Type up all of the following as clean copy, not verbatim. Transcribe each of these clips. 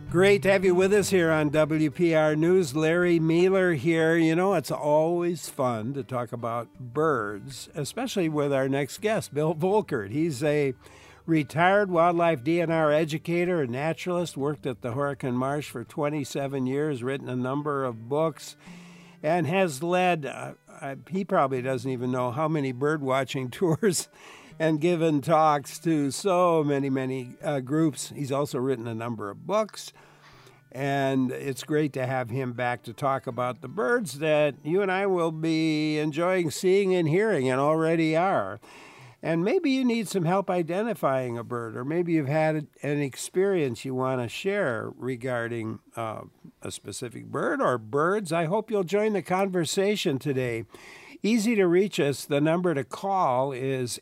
Great to have you with us here on WPR News. Larry Mealer here. You know, it's always fun to talk about birds, especially with our next guest, Bill Volkert. He's a retired wildlife DNR educator and naturalist, worked at the Horicon Marsh for 27 years, written a number of books, and has led, he probably doesn't even know how many bird watching tours and given talks to so many groups. He's also written a number of books, and it's great to have him back to talk about the birds that you and I will be enjoying seeing and hearing, and already are. And maybe you need some help identifying a bird, or maybe you've had an experience you want to share regarding a specific bird or birds. I hope you'll join the conversation today. Easy to reach us. The number to call is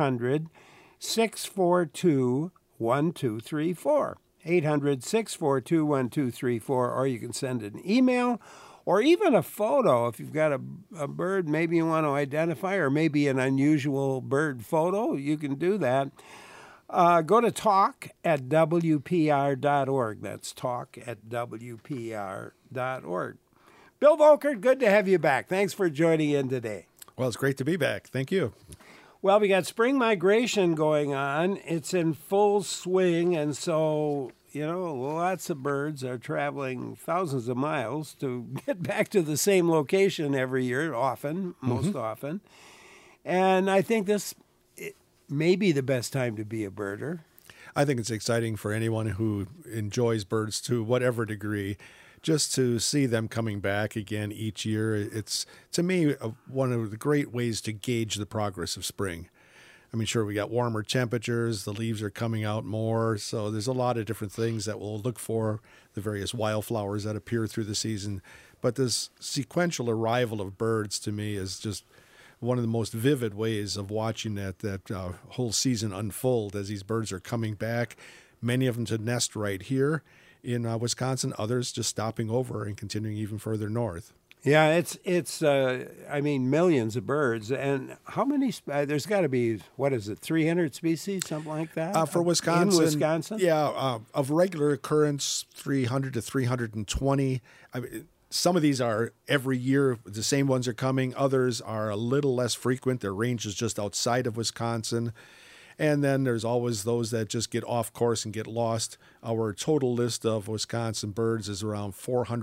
800-642-1234. 800-642-1234, or you can send an email or even a photo if you've got a bird maybe you want to identify, or maybe an unusual bird photo. You can do that. Go to talk@wpr.org. That's talk@wpr.org. Bill Volkert, good to have you back. Thanks for joining in today. Well, it's great to be back. Thank you. Well, we got spring migration going on. It's in full swing, and so, you know, lots of birds are traveling thousands of miles to get back to the same location every year, most often. And I think this may be the best time to be a birder. I think it's exciting for anyone who enjoys birds to whatever degree. Just to see them coming back again each year, it's, to me, one of the great ways to gauge the progress of spring. I mean, sure, we got warmer temperatures, the leaves are coming out more, so there's a lot of different things that we'll look for, the various wildflowers that appear through the season. But this sequential arrival of birds, to me, is just one of the most vivid ways of watching that whole season unfold as these birds are coming back, many of them to nest right here in Wisconsin, others just stopping over and continuing even further north. Yeah, it's millions of birds. And how many, there's got to be, 300 species, something like that? For Wisconsin. In Wisconsin? Yeah, of regular occurrence, 300 to 320. Some of these are every year, the same ones are coming. Others are a little less frequent. Their range is just outside of Wisconsin. And then there's always those that just get off course and get lost. Our total list of Wisconsin birds is around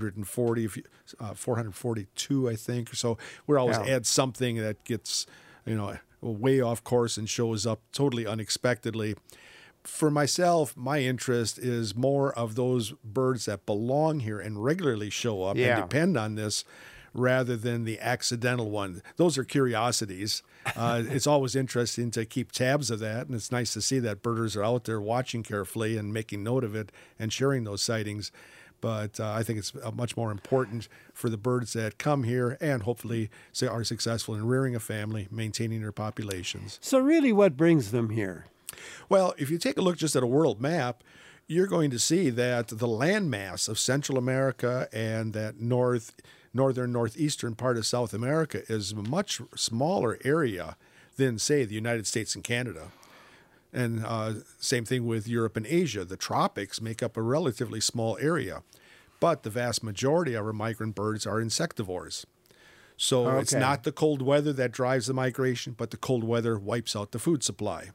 442, I think. So we're always add something that gets, way off course and shows up totally unexpectedly. For myself, my interest is more of those birds that belong here and regularly show up and depend on this, rather than the accidental one. Those are curiosities. It's always interesting to keep tabs of that, and it's nice to see that birders are out there watching carefully and making note of it and sharing those sightings. But I think it's much more important for the birds that come here and hopefully are successful in rearing a family, maintaining their populations. So really, what brings them here? Well, if you take a look just at a world map, you're going to see that the landmass of Central America and that northeastern part of South America is a much smaller area than, say, the United States and Canada. And same thing with Europe and Asia. The tropics make up a relatively small area, but the vast majority of our migrant birds are insectivores. So it's not the cold weather that drives the migration, but the cold weather wipes out the food supply.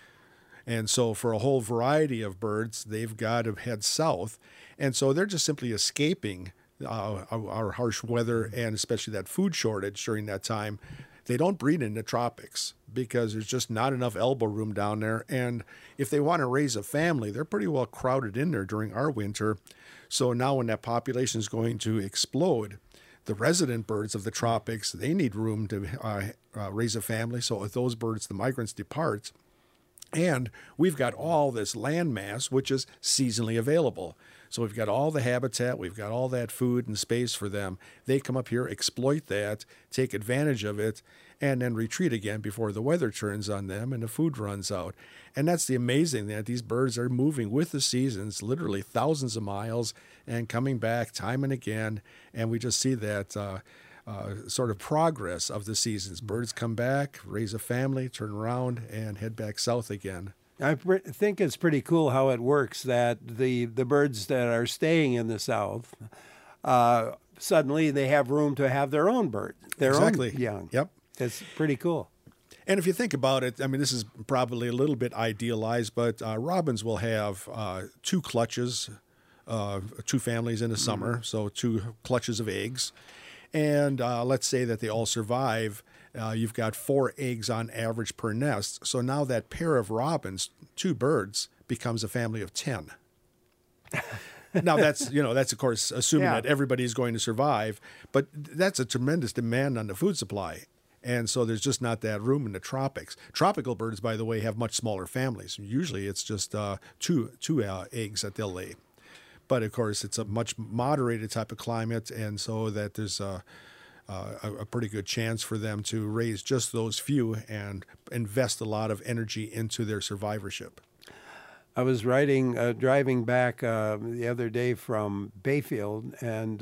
And so for a whole variety of birds, they've got to head south. And so they're just simply escaping our harsh weather, and especially that food shortage during that time. They don't breed in the tropics because there's just not enough elbow room down there. And if they want to raise a family, they're pretty well crowded in there during our winter. So now when that population is going to explode, the resident birds of the tropics, they need room to raise a family. So if those birds, the migrants, depart, and we've got all this land mass, which is seasonally available. So we've got all the habitat, we've got all that food and space for them. They come up here, exploit that, take advantage of it, and then retreat again before the weather turns on them and the food runs out. And that's the amazing that these birds are moving with the seasons, literally thousands of miles, and coming back time and again. And we just see that sort of progress of the seasons. Birds come back, raise a family, turn around, and head back south again. think it's pretty cool how it works that the birds that are staying in the South, suddenly they have room to have their own birds, their own young. Yep. It's pretty cool. And if you think about it, I mean, this is probably a little bit idealized, but robins will have 2 clutches, 2 families in the summer, so 2 clutches of eggs. And let's say that they all survive. You've got 4 eggs on average per nest. So now that pair of robins, 2 birds, becomes a family of 10. Now that's of course assuming that everybody's going to survive, but that's a tremendous demand on the food supply. And so there's just not that room in the tropics. Tropical birds, by the way, have much smaller families. Usually it's just two eggs that they'll lay. But of course it's a much moderated type of climate, and so that there's a pretty good chance for them to raise just those few and invest a lot of energy into their survivorship. I was driving back the other day from Bayfield, and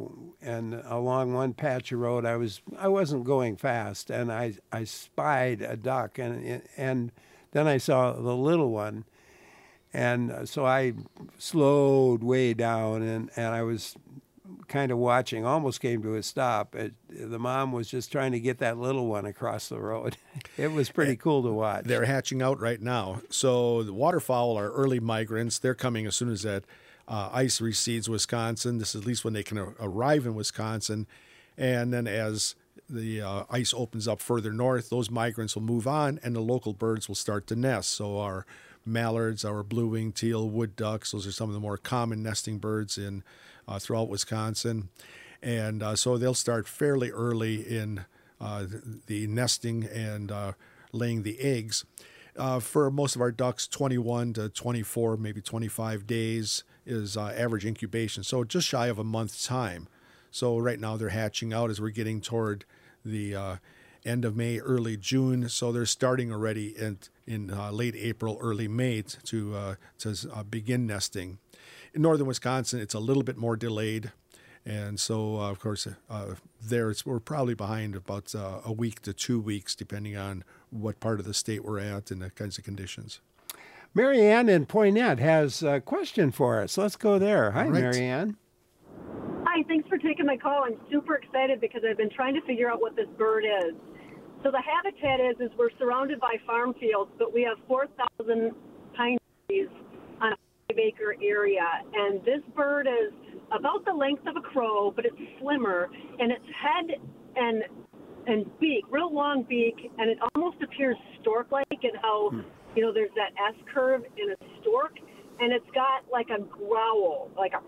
along one patch of road, I wasn't going fast, and I spied a duck, and then I saw the little one, and so I slowed way down, and I was kind of watching, almost came to a stop. The mom was just trying to get that little one across the road. It was pretty cool to watch. They're hatching out right now. So the waterfowl are early migrants. They're coming as soon as that ice recedes Wisconsin. This is at least when they can arrive in Wisconsin. And then as the ice opens up further north, those migrants will move on, and the local birds will start to nest. So our mallards, our blue-winged teal, wood ducks, those are some of the more common nesting birds in throughout Wisconsin. And so they'll start fairly early in the nesting and laying the eggs. For most of our ducks, 21 to 24, maybe 25 days is average incubation, so just shy of a month's time. So right now they're hatching out as we're getting toward the end of May, early June. So they're starting already in late April, early May to begin nesting. In northern Wisconsin, it's a little bit more delayed. And so, of course, we're probably behind about a week to 2 weeks, depending on what part of the state we're at and the kinds of conditions. Marianne in Poynette has a question for us. Let's go there. Hi, right. Marianne. Hi, thanks for taking my call. I'm super excited because I've been trying to figure out what this bird is. So the habitat is we're surrounded by farm fields, but we have 4,000 pine trees on a 5-acre area. And this bird is about the length of a crow, but it's slimmer, and its head and beak, real long beak, and it almost appears stork-like in how, there's that S curve in a stork, and it's got like a growl, like a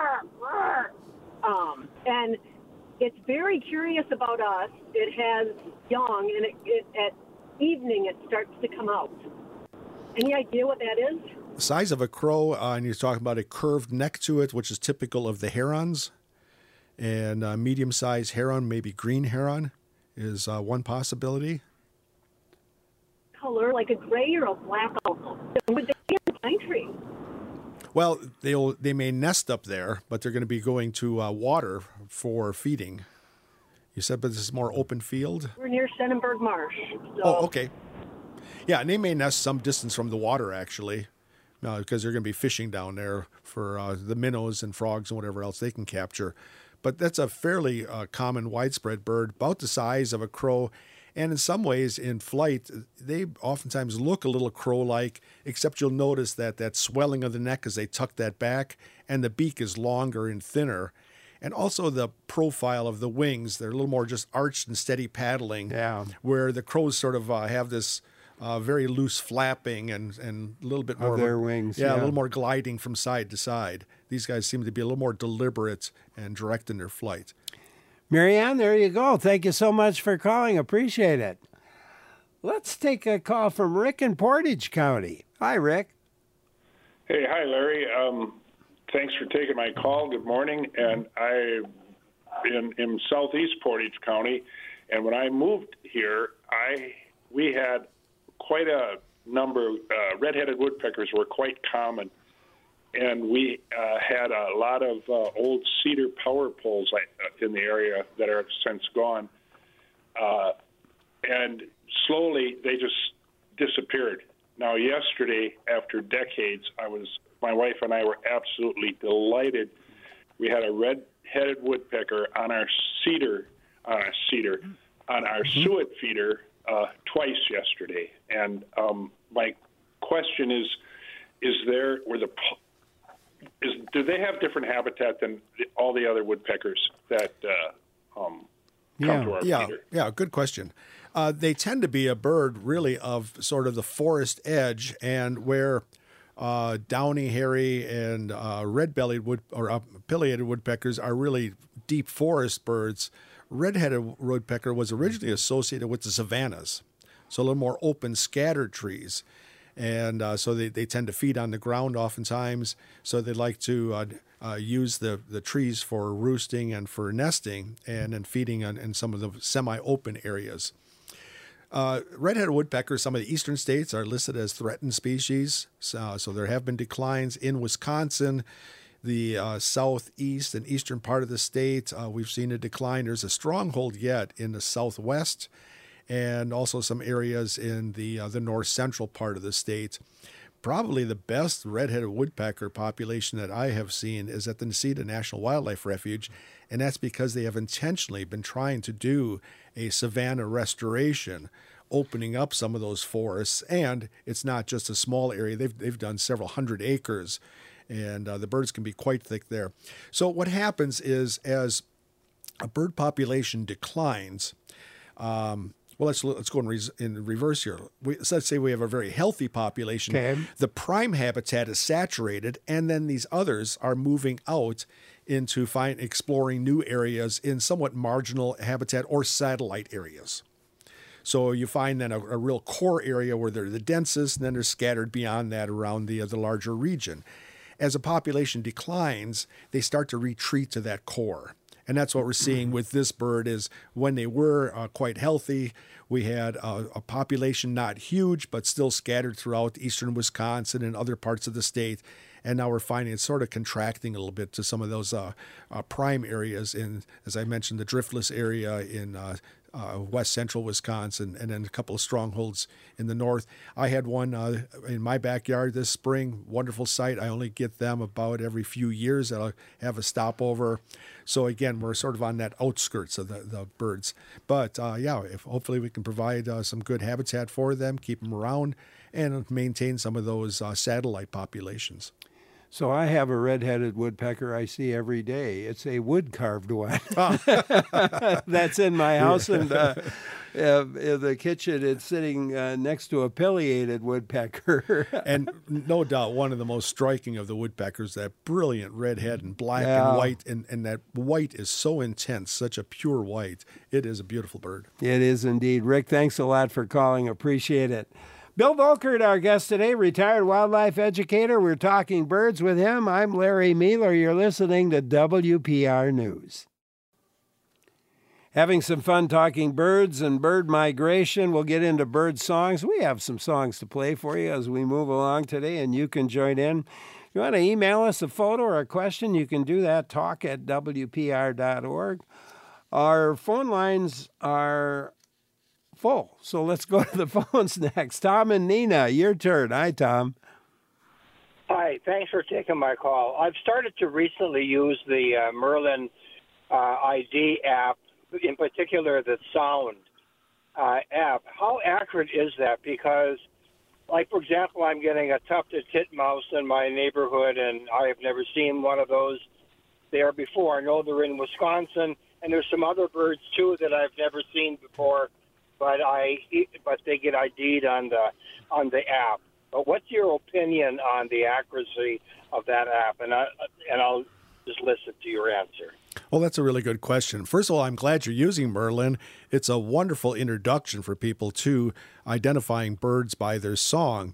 and it's very curious about us. It has young, and it at evening it starts to come out. Any idea what that is? The size of a crow, and you're talking about a curved neck to it, which is typical of the herons. And medium-sized heron, maybe green heron, is one possibility. Color, like a gray or a black almost. Would they be in a pine tree? Well, they may nest up there, but they're going to be going to water for feeding. You said, but this is more open field? We're near Sennenberg Marsh. So. Oh, okay. Yeah, and they may nest some distance from the water, actually, because they're going to be fishing down there for the minnows and frogs and whatever else they can capture. But that's a fairly common, widespread bird, about the size of a crow. And in some ways, in flight, they oftentimes look a little crow-like, except you'll notice that swelling of the neck as they tuck that back, and the beak is longer and thinner. And also the profile of the wings, they're a little more just arched and steady paddling, where the crows sort of have this very loose flapping and a little bit more of their wings. Yeah, a little more gliding from side to side. These guys seem to be a little more deliberate and direct in their flight. Marianne, there you go. Thank you so much for calling. Appreciate it. Let's take a call from Rick in Portage County. Hi, Rick. Hey, hi, Larry. Thanks for taking my call. Good morning. And I in southeast Portage County, and when I moved here, we had quite a number of red-headed woodpeckers were quite common. And we had a lot of old cedar power poles in the area that are since gone. And slowly they just disappeared. Now, yesterday, after decades, my wife and I were absolutely delighted. We had a red-headed woodpecker on our suet feeder twice yesterday. And my question is do they have different habitat than all the other woodpeckers that come to our feeder? Yeah, good question. They tend to be a bird really of sort of the forest edge, and where downy, hairy, and red-bellied pileated woodpeckers are really deep forest birds. Red-headed woodpecker was originally associated with the savannas, so a little more open, scattered trees. And so they tend to feed on the ground oftentimes, so they like to use the trees for roosting and for nesting, and then feeding in some of the semi-open areas. Red-headed woodpeckers, some of the eastern states, are listed as threatened species, so there have been declines in Wisconsin. The southeast and eastern part of the state, we've seen a decline. There's a stronghold yet in the southwest, and also some areas in the north central part of the state. Probably the best red-headed woodpecker population that I have seen is at the Necedah National Wildlife Refuge, and that's because they have intentionally been trying to do a savanna restoration, opening up some of those forests. And it's not just a small area. They've done several hundred acres, and the birds can be quite thick there. So what happens is, as a bird population declines, let's go in reverse here. Let's say we have a very healthy population. Okay. The prime habitat is saturated, and then these others are moving out into exploring new areas in somewhat marginal habitat or satellite areas. So you find then a real core area where they're the densest, and then they're scattered beyond that around the larger region. As a population declines, they start to retreat to that core. And that's what we're seeing with this bird. Is when they were quite healthy, we had a population not huge, but still scattered throughout eastern Wisconsin and other parts of the state. And now we're finding it sort of contracting a little bit to some of those prime areas in, as I mentioned, the driftless area in west central Wisconsin, and then a couple of strongholds in the north. I had one in my backyard this spring. Wonderful sight. I only get them about every few years. I'll have a stopover. So again, we're sort of on that outskirts of the birds. But if hopefully we can provide some good habitat for them, keep them around, and maintain some of those satellite populations. So I have a red-headed woodpecker I see every day. It's a wood-carved one. That's in my house, and in the kitchen, it's sitting next to a pileated woodpecker. And no doubt, one of the most striking of the woodpeckers, that brilliant red head and black and white, and that white is so intense, such a pure white. It is a beautiful bird. It is indeed. Rick, thanks a lot for calling. Appreciate it. Bill Volkert, our guest today, retired wildlife educator. We're talking birds with him. I'm Larry Mealer. You're listening to WPR News. Having some fun talking birds and bird migration. We'll get into bird songs. We have some songs to play for you as we move along today, and you can join in. If you want to email us a photo or a question, you can do that, talk@wpr.org. Our phone lines are full, so let's go to the phones next. Tom and Nina, your turn. Hi, Tom. Hi, thanks for taking my call. I've started to recently use the Merlin ID app, in particular the sound app. How accurate is that? Because, like, for example, I'm getting a tufted titmouse in my neighborhood, and I have never seen one of those there before. I know they're in Wisconsin, and there's some other birds, too, that I've never seen before, but they get ID'd on the app. But what's your opinion on the accuracy of that app? And I'll just listen to your answer. Well, that's a really good question. First of all, I'm glad you're using Merlin. It's a wonderful introduction for people to identifying birds by their song.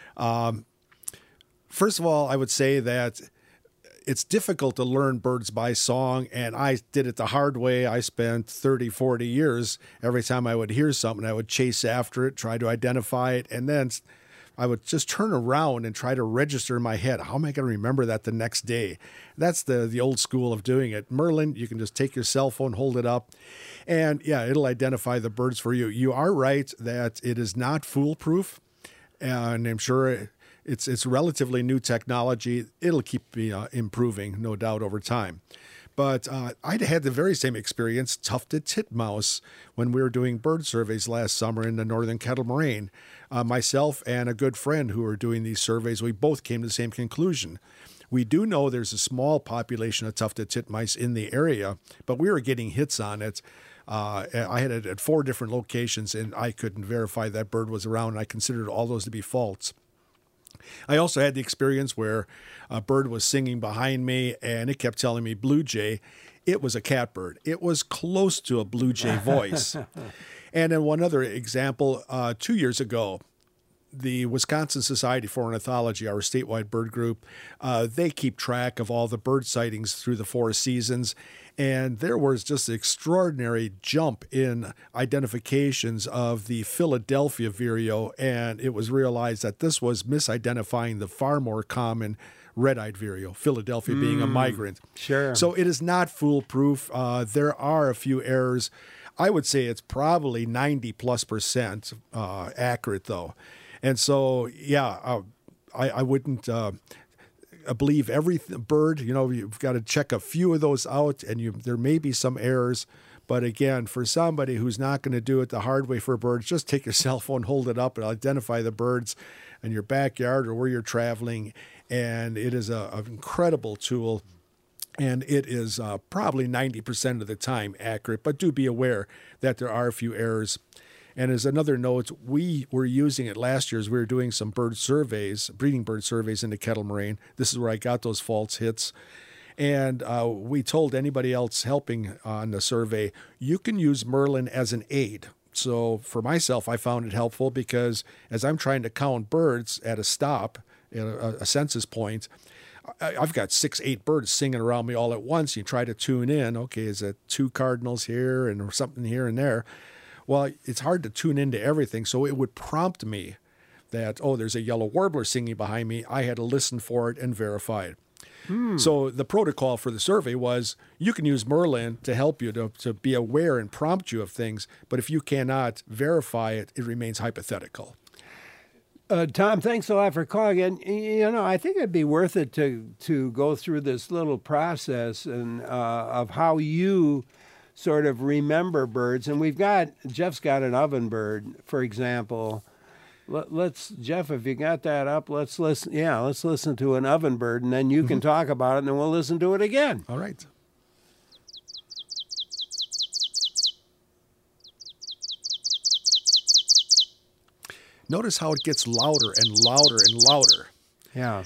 First of all, I would say that it's difficult to learn birds by song, and I did it the hard way. I spent 30, 40 years. Every time I would hear something, I would chase after it, try to identify it, and then I would just turn around and try to register in my head, how am I going to remember that the next day? That's the old school of doing it. Merlin, you can just take your cell phone, hold it up, and yeah, it'll identify the birds for you. You are right that it is not foolproof. and I'm sure it's relatively new technology. It'll keep improving, no doubt, over time. But I'd had the very same experience, tufted titmouse, when we were doing bird surveys last summer in the northern Kettle Moraine. Myself and a good friend who were doing these surveys, we both came to the same conclusion. We do know there's a small population of tufted titmice in the area, but we were getting hits on it. I had it at 4 different locations, and I couldn't verify that bird was around, and I considered all those to be false. I also had the experience where a bird was singing behind me, and it kept telling me blue jay. It was a catbird. It was close to a blue jay voice. And then one other example, 2 years ago, the Wisconsin Society for Ornithology, our statewide bird group, they keep track of all the bird sightings through the 4 seasons. And there was just an extraordinary jump in identifications of the Philadelphia vireo. And it was realized that this was misidentifying the far more common red-eyed vireo, Philadelphia being a migrant. Sure. So it is not foolproof. There are a few errors. I would say it's probably 90+% accurate, though. And so, yeah, I wouldn't believe every bird. You know, you've got to check a few of those out, and there may be some errors. But again, for somebody who's not going to do it the hard way for birds, just take your cell phone, hold it up, and identify the birds in your backyard or where you're traveling. And it is an incredible tool. And it is probably 90% of the time accurate, but do be aware that there are a few errors. And as another note, we were using it last year as we were doing some bird surveys, breeding bird surveys in the Kettle Moraine. This is where I got those false hits. And we told anybody else helping on the survey, you can use Merlin as an aid. So for myself, I found it helpful because as I'm trying to count birds at a stop, at a census point, I've got 6, 8 birds singing around me all at once. You try to tune in. Okay, is it 2 cardinals here and something here and there? Well, it's hard to tune into everything. So it would prompt me that, oh, there's a yellow warbler singing behind me. I had to listen for it and verify it. So the protocol for the survey was you can use Merlin to help you to be aware and prompt you of things. But if you cannot verify it, it remains hypothetical. Tom, thanks a lot for calling. And, you know, I think it'd be worth it to go through this little process and of how you sort of remember birds. And Jeff's got an ovenbird, for example. Jeff, if you got that up, let's listen. Yeah, let's listen to an ovenbird, and then you can talk about it, and then we'll listen to it again. All right. Notice how it gets louder and louder and louder. Yeah.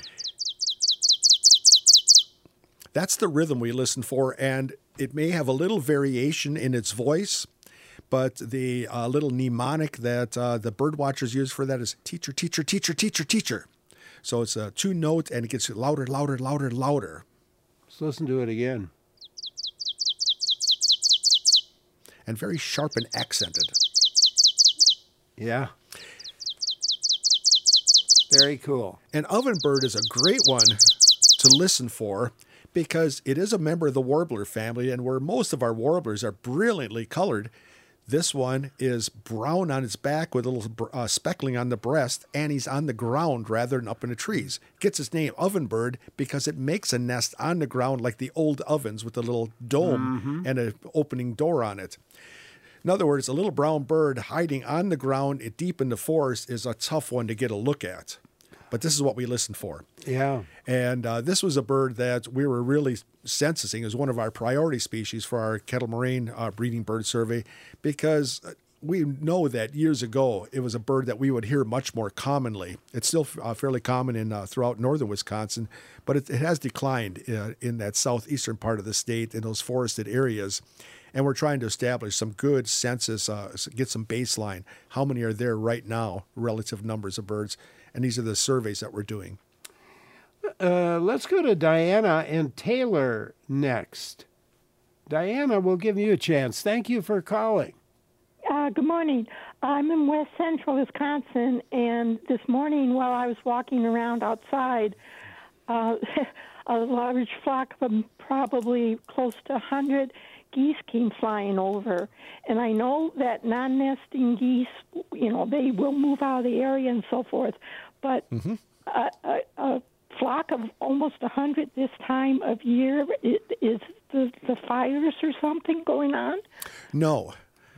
That's the rhythm we listen for, and it may have a little variation in its voice, but the little mnemonic that the bird watchers use for that is teacher, teacher, teacher, teacher, teacher. So it's a 2-note, and it gets louder, louder, louder, louder. Let's listen to it again. And very sharp and accented. Yeah. Very cool. An ovenbird is a great one to listen for because it is a member of the warbler family, and where most of our warblers are brilliantly colored, this one is brown on its back with a little speckling on the breast, and he's on the ground rather than up in the trees. Gets its name ovenbird because it makes a nest on the ground like the old ovens with a little dome and an opening door on it. In other words, a little brown bird hiding on the ground deep in the forest is a tough one to get a look at. But this is what we listened for. Yeah. And this was a bird that we were really censusing as one of our priority species for our Kettle Moraine breeding bird survey because we know that years ago it was a bird that we would hear much more commonly. It's still fairly common throughout northern Wisconsin, but it has declined in that southeastern part of the state in those forested areas. And we're trying to establish some good census, get some baseline. How many are there right now, relative numbers of birds? And these are the surveys that we're doing. Let's go to Diana and Taylor next. Diana, we'll give you a chance. Thank you for calling. Good morning. I'm in west central Wisconsin, and this morning while I was walking around outside, a large flock of them, probably close to 100, geese came flying over. And I know that non-nesting geese, they will move out of the area and so forth. But a flock of almost 100 this time of year, is the fires or something going on? No.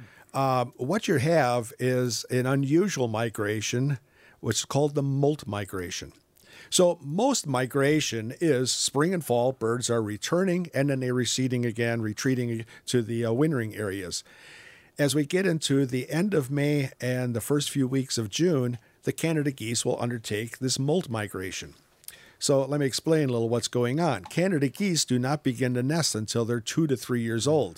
What you have is an unusual migration, which is called the molt migration. So most migration is spring and fall, birds are returning, and then they're receding again, retreating to the wintering areas. As we get into the end of May and the first few weeks of June, the Canada geese will undertake this molt migration. So let me explain a little what's going on. Canada geese do not begin to nest until they're 2 to 3 years old.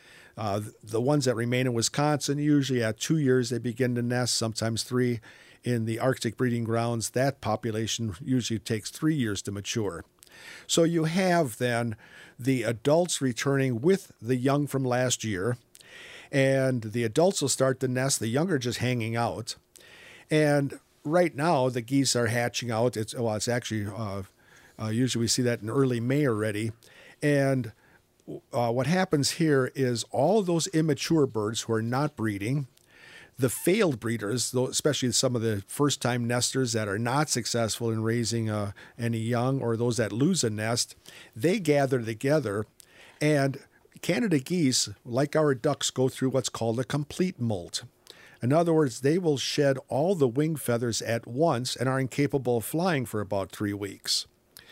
The ones that remain in Wisconsin, usually at 2 years, they begin to nest, sometimes 3. In the Arctic breeding grounds, that population usually takes 3 years to mature. So you have then the adults returning with the young from last year, and the adults will start to nest, the young are just hanging out. And right now, the geese are hatching out. It's actually, usually we see that in early May already. And what happens here is all of those immature birds who are not breeding, the failed breeders, especially some of the first-time nesters that are not successful in raising any young, or those that lose a nest, they gather together. And Canada geese, like our ducks, go through what's called a complete molt. In other words, they will shed all the wing feathers at once and are incapable of flying for about 3 weeks.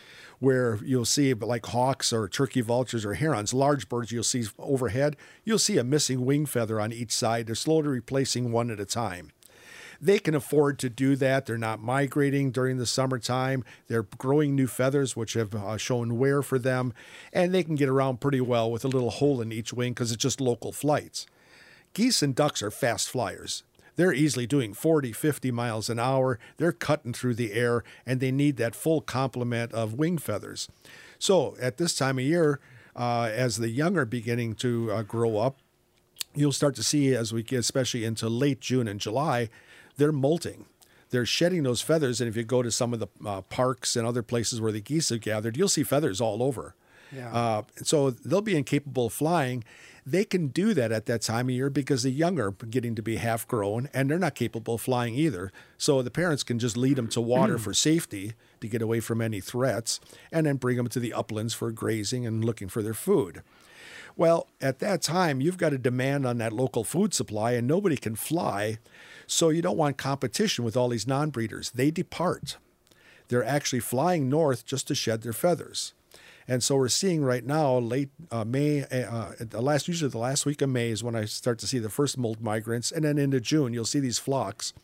Where you'll see, like hawks or turkey vultures or herons, large birds you'll see overhead, you'll see a missing wing feather on each side. They're slowly replacing one at a time. They can afford to do that. They're not migrating during the summertime. They're growing new feathers, which have shown wear for them, and they can get around pretty well with a little hole in each wing because it's just local flights. Geese and ducks are fast flyers. They're easily doing 40, 50 miles an hour. They're cutting through the air, and they need that full complement of wing feathers. So at this time of year, as the young are beginning to grow up, you'll start to see, as we get especially into late June and July, they're molting. They're shedding those feathers, and if you go to some of the parks and other places where the geese have gathered, you'll see feathers all over. Yeah. So they'll be incapable of flying. They can do that at that time of year because the young are getting to be half grown, and they're not capable of flying either. So the parents can just lead them to water for safety to get away from any threats, and then bring them to the uplands for grazing and looking for their food. Well, at that time, you've got a demand on that local food supply, and nobody can fly. So you don't want competition with all these non-breeders. They depart. They're actually flying north just to shed their feathers. And so we're seeing right now, late May, usually the last week of May is when I start to see the first molt migrants, and then into June you'll see these flocks.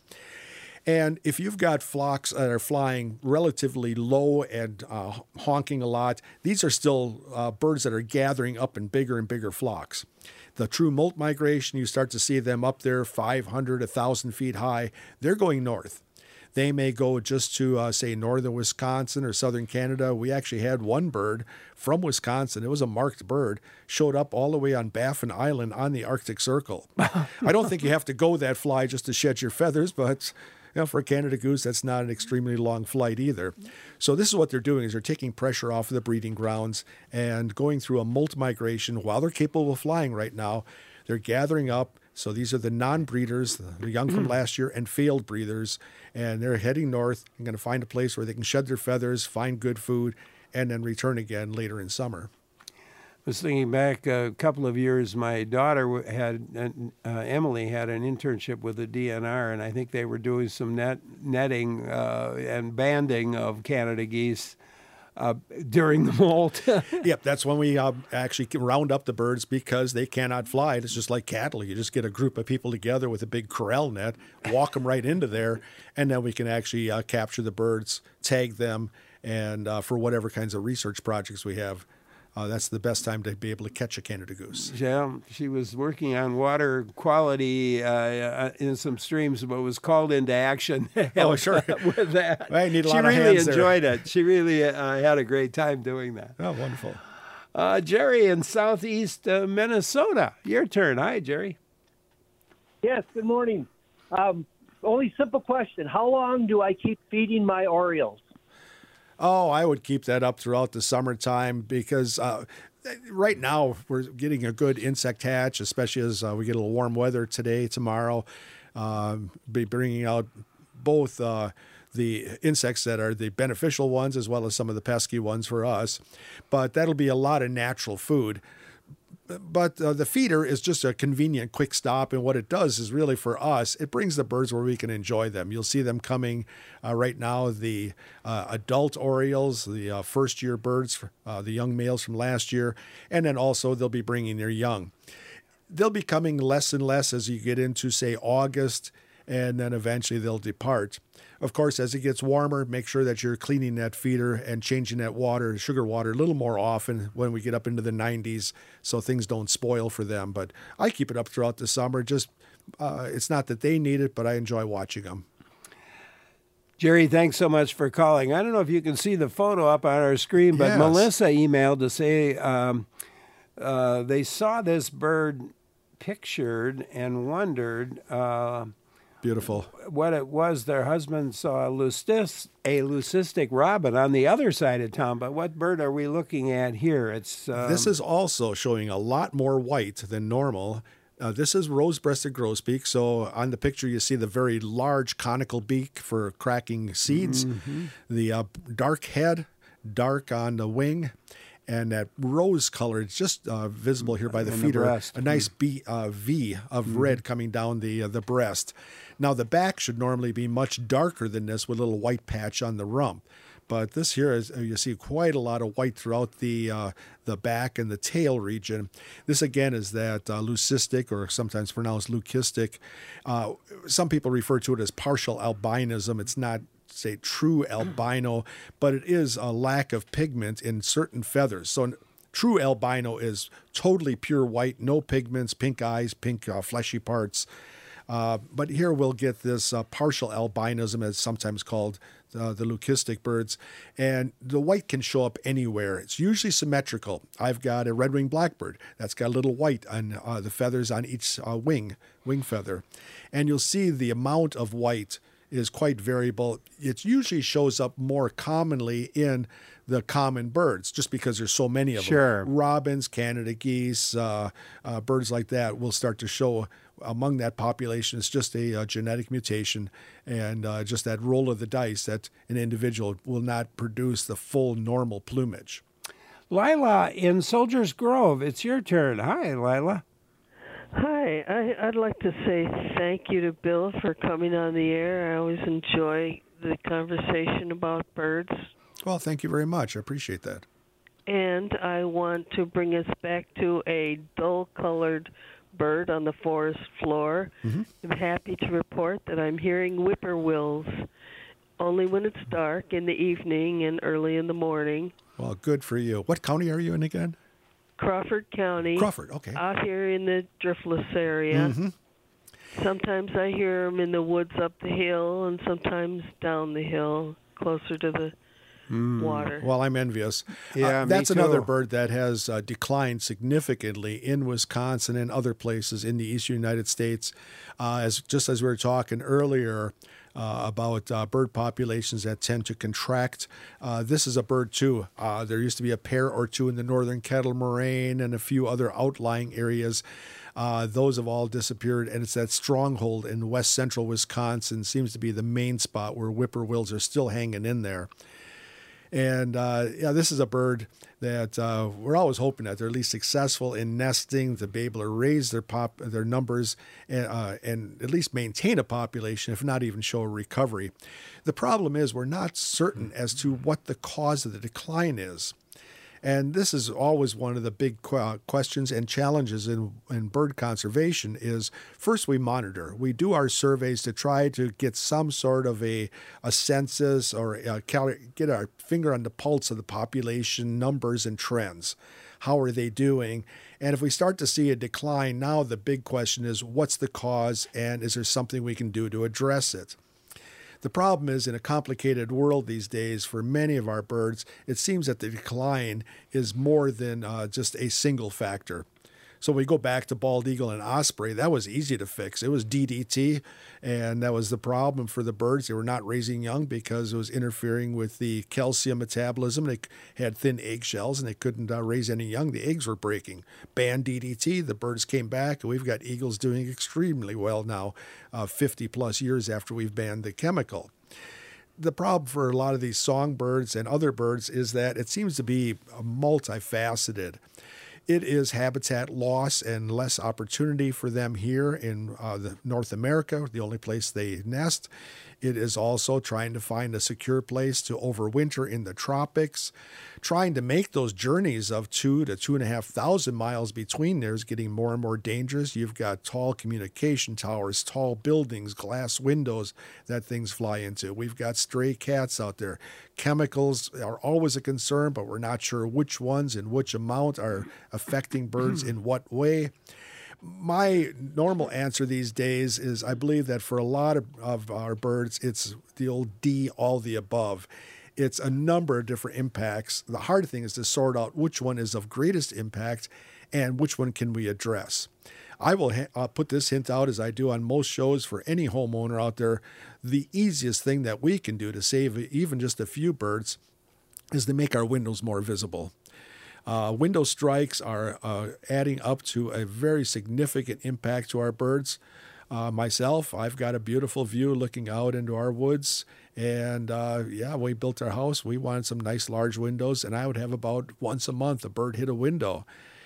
And if you've got flocks that are flying relatively low and honking a lot, these are still birds that are gathering up in bigger and bigger flocks. The true molt migration, you start to see them up there 500, 1,000 feet high. They're going north. They may go just to, say, northern Wisconsin or southern Canada. We actually had one bird from Wisconsin. It was a marked bird, showed up all the way on Baffin Island on the Arctic Circle. I don't think you have to go that fly just to shed your feathers, but for a Canada goose, that's not an extremely long flight either. So this is what they're doing, is they're taking pressure off of the breeding grounds and going through a molt migration while they're capable of flying right now. They're gathering up. So these are the non-breeders, the young from last year, and failed breeders, and they're heading north and going to find a place where they can shed their feathers, find good food, and then return again later in summer. I was thinking back a couple of years, my daughter Emily had an internship with the DNR, and I think they were doing some netting and banding of Canada geese during the molt. Yep, that's when we actually round up the birds because they cannot fly. It's just like cattle. You just get a group of people together with a big corral net, walk them right into there, and then we can actually capture the birds, tag them, and for whatever kinds of research projects we have. That's the best time to be able to catch a Canada goose. Yeah, she was working on water quality in some streams, but was called into action. Oh, sure. With that. I need a lot of hands. She really enjoyed there. it. She really had a great time doing that. Oh, wonderful. Jerry in southeast Minnesota. Your turn. Hi, Jerry. Yes, good morning. Only simple question. How long do I keep feeding my Orioles? Oh, I would keep that up throughout the summertime because Right now, we're getting a good insect hatch, especially as we get a little warm weather today, tomorrow. Be bringing out both the insects that are the beneficial ones as well as some of the pesky ones for us. But that'll be a lot of natural food. But the feeder is just a convenient quick stop, and what it does is really for us, it brings the birds where we can enjoy them. You'll see them coming right now, the adult orioles, the first-year birds, the young males from last year, and then also they'll be bringing their young. They'll be coming less and less as you get into, say, August, and then eventually they'll depart. Of course, as it gets warmer, make sure that you're cleaning that feeder and changing that water, sugar water, a little more often when we get up into the 90s so things don't spoil for them. But I keep it up throughout the summer. Just it's not that they need it, but I enjoy watching them. Jerry, thanks so much for calling. I don't know if you can see the photo up on our screen, but Yes. Melissa emailed to say they saw this bird pictured and wondered Beautiful. what it was. Their husband saw a leucistic robin on the other side of town. But what bird are we looking at here? It's This is also showing a lot more white than normal. This is rose-breasted grosbeak. So on the picture, you see the very large conical beak for cracking seeds, the dark head, dark on the wing, and that rose color is just visible here by the And the feeder. breast. A nice V of red coming down the breast. Now the back should normally be much darker than this with a little white patch on the rump. But this here is, you see quite a lot of white throughout the back and the tail region. This again is that leucistic, or sometimes pronounced leucistic. Some people refer to it as partial albinism. It's not, say, true albino, but it is a lack of pigment in certain feathers. So true albino is totally pure white, no pigments, pink eyes, pink fleshy parts. But here we'll get this partial albinism, as sometimes called, the leucistic birds. And the white can show up anywhere. It's usually symmetrical. I've got a red-winged blackbird that's got a little white on the feathers on each wing feather. And you'll see the amount of white is quite variable. It usually shows up more commonly in the common birds, just because there's so many of Sure. them. Robins, Canada geese, birds like that will start to show among that population. It's just a genetic mutation, and just that roll of the dice that an individual will not produce the full normal plumage. Lila in Soldiers Grove. It's your turn. Hi, Lila. Hi, I'd like to say thank you to Bill for coming on the air. I always enjoy the conversation about birds. Well, thank you very much. I appreciate that. And I want to bring us back to a dull-colored bird on the forest floor. I'm happy to report that I'm hearing whippoorwills only when it's dark in the evening and early in the morning. Well, good for you. What county are you in again? Crawford County. Crawford, okay. Out here in the Driftless area. Sometimes I hear them in the woods up the hill and sometimes down the hill, closer to the water. Well, I'm envious. Yeah, me that's another too. bird that has declined significantly in Wisconsin and other places in the eastern United States. Just as we were talking earlier about bird populations that tend to contract, this is a bird too. There used to be a pair or two in the northern Kettle Moraine and a few other outlying areas. Those have all disappeared, and it's that stronghold in west central Wisconsin seems to be the main spot where whippoorwills are still hanging in there. And this is a bird that we're always hoping that they're at least successful in nesting, to be able to raise their numbers and at least maintain a population, if not even show a recovery. The problem is we're not certain as to what the cause of the decline is. And this is always one of the big questions and challenges in bird conservation is, first we monitor. We do our surveys to try to get some sort of a census or get our finger on the pulse of the population numbers and trends. How are they doing? And if we start to see a decline, now the big question is, what's the cause, and is there something we can do to address it? The problem is, in a complicated world these days, for many of our birds, it seems that the decline is more than just a single factor. So we go back to bald eagle and osprey. That was easy to fix. It was DDT, and that was the problem for the birds. They were not raising young because it was interfering with the calcium metabolism. They had thin eggshells, and they couldn't raise any young. The eggs were breaking. Banned DDT. The birds came back, and we've got eagles doing extremely well now, 50-plus years after we've banned the chemical. The problem for a lot of these songbirds and other birds is that it seems to be multifaceted. It is habitat loss and less opportunity for them here in North America, the only place they nest. It is also trying to find a secure place to overwinter in the tropics. Trying to make those journeys of 2,000 to 2,500 miles between there is getting more and more dangerous. You've got tall communication towers, tall buildings, glass windows that things fly into. We've got stray cats out there. Chemicals are always a concern, but we're not sure which ones and which amount are affecting birds in what way. My normal answer these days is I believe that for a lot of our birds, it's the old D, all the above. It's a number of different impacts. The hard thing is to sort out which one is of greatest impact and which one can we address. I will put this hint out as I do on most shows for any homeowner out there. The easiest thing that we can do to save even just a few birds is to make our windows more visible. Window strikes are adding up to a very significant impact to our birds. Myself, I've got a beautiful view looking out into our woods. And when we built our house, we wanted some nice large windows, and I would have about once a month a bird hit a window.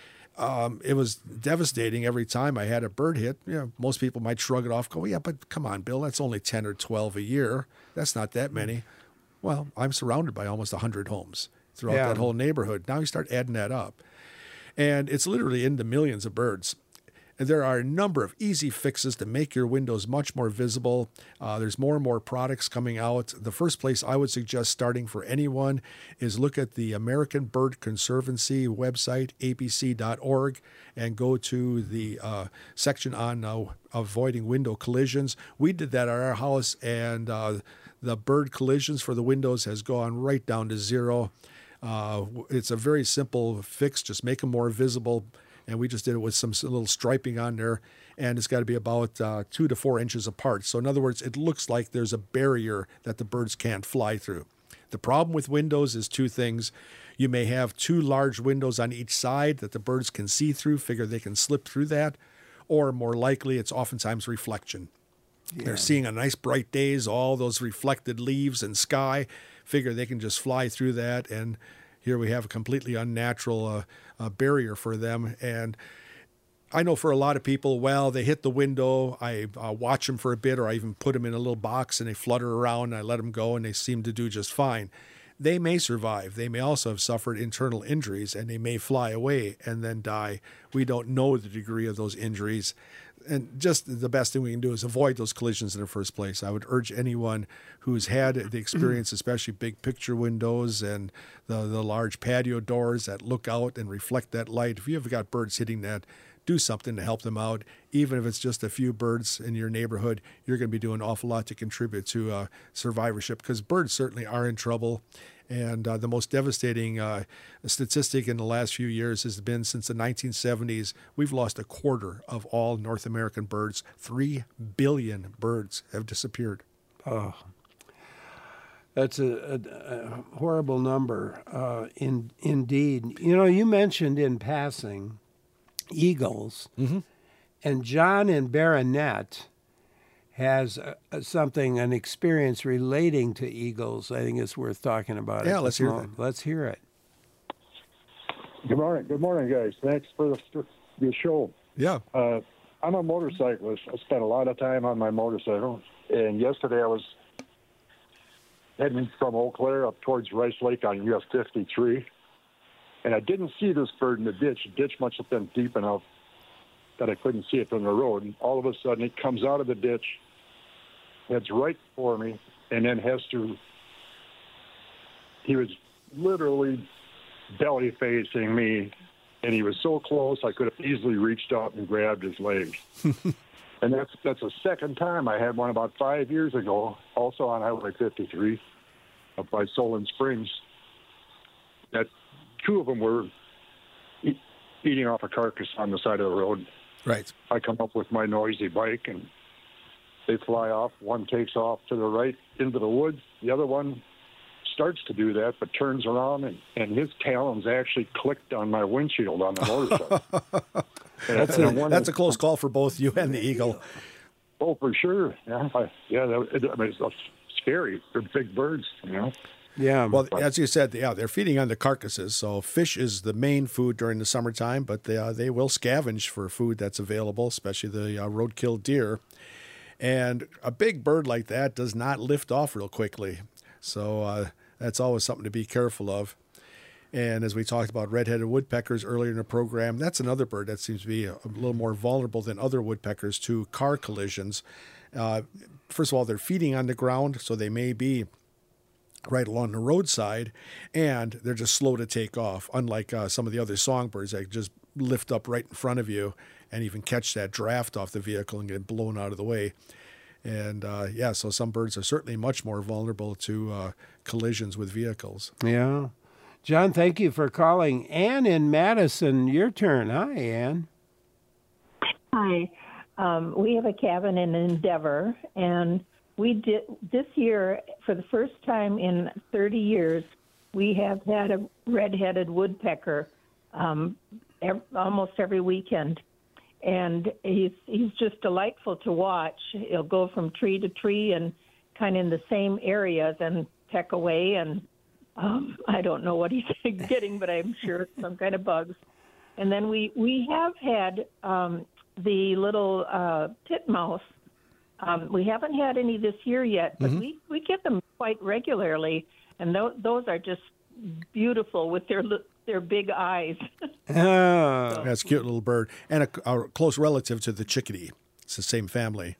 It was devastating every time I had a bird hit. You know, most people might shrug it off, go, yeah, but come on, Bill, that's only 10 or 12 a year. That's not that many. Well, I'm surrounded by almost 100 homes throughout that whole neighborhood. Now you start adding that up. And it's literally in the millions of birds. And there are a number of easy fixes to make your windows much more visible. There's more and more products coming out. The first place I would suggest starting for anyone is look at the American Bird Conservancy website, abc.org, and go to the section on avoiding window collisions. We did that at our house, and the bird collisions for the windows has gone right down to zero. It's a very simple fix. Just make them more visible. And we just did it with some little striping on there, and it's got to be about 2 to 4 inches apart. So in other words, it looks like there's a barrier that the birds can't fly through. The problem with windows is two things. You may have 2 large windows on each side that the birds can see through, figure they can slip through that, or more likely, it's oftentimes reflection. Yeah. They're seeing a nice bright days, all those reflected leaves and sky, figure they can just fly through that, and here we have a completely unnatural barrier for them. And I know for a lot of people, well, they hit the window, I watch them for a bit, or I even put them in a little box and they flutter around and I let them go and they seem to do just fine. They may survive. They may also have suffered internal injuries and they may fly away and then die. We don't know the degree of those injuries. And just the best thing we can do is avoid those collisions in the first place. I would urge anyone who's had the experience, especially big picture windows and the large patio doors that look out and reflect that light. If you've got birds hitting that, do something to help them out. Even if it's just a few birds in your neighborhood, you're going to be doing an awful lot to contribute to survivorship, because birds certainly are in trouble. And the most devastating statistic in the last few years has been since the 1970s, we've lost a quarter of all North American birds. 3 billion birds have disappeared. Oh, that's a horrible number, indeed. You know, you mentioned in passing eagles, and John in Baronet has an experience relating to eagles. I think it's worth talking about. Yeah, let's hear it. Let's hear it. Good morning, guys. Thanks for the show. Yeah. I'm a motorcyclist. I spend a lot of time on my motorcycle. And yesterday I was heading from Eau Claire up towards Rice Lake on US 53. And I didn't see this bird in the ditch. The ditch must have been deep enough that I couldn't see it from the road. And all of a sudden it comes out of the ditch, heads right for me, and then he was literally belly facing me, and he was so close I could have easily reached out and grabbed his leg. And that's the second time. I had one about 5 years ago, also on Highway 53 up by Solon Springs. That two of them were eating off a carcass on the side of the road. Right. I come up with my noisy bike, and they fly off. One takes off to the right into the woods. The other one starts to do that, but turns around, and his talons actually clicked on my windshield on the motorcycle. That's a close call for both you and the eagle. Oh, for sure. Yeah, it's scary. They're big birds, you know. Yeah. Well, as you said, they're feeding on the carcasses. So fish is the main food during the summertime, but they will scavenge for food that's available, especially the roadkill deer. And a big bird like that does not lift off real quickly. So that's always something to be careful of. And as we talked about red-headed woodpeckers earlier in the program, that's another bird that seems to be a little more vulnerable than other woodpeckers to car collisions. First of all, they're feeding on the ground, so they may be right along the roadside, and they're just slow to take off, unlike some of the other songbirds that just lift up right in front of you and even catch that draft off the vehicle and get blown out of the way. And so some birds are certainly much more vulnerable to collisions with vehicles. Yeah. John, thank you for calling. Ann in Madison, your turn. Hi, Ann. Hi. We have a cabin in Endeavor, and we did this year, for the first time in 30 years, we have had a red-headed woodpecker almost every weekend. And he's just delightful to watch. He'll go from tree to tree and kind of in the same areas and peck away. And I don't know what he's getting, but I'm sure it's some kind of bugs. And then we have had the little titmouse. We haven't had any this year yet, but we get them quite regularly. And those are just beautiful with their big eyes. Oh. That's a cute little bird. And a close relative to the chickadee. It's the same family.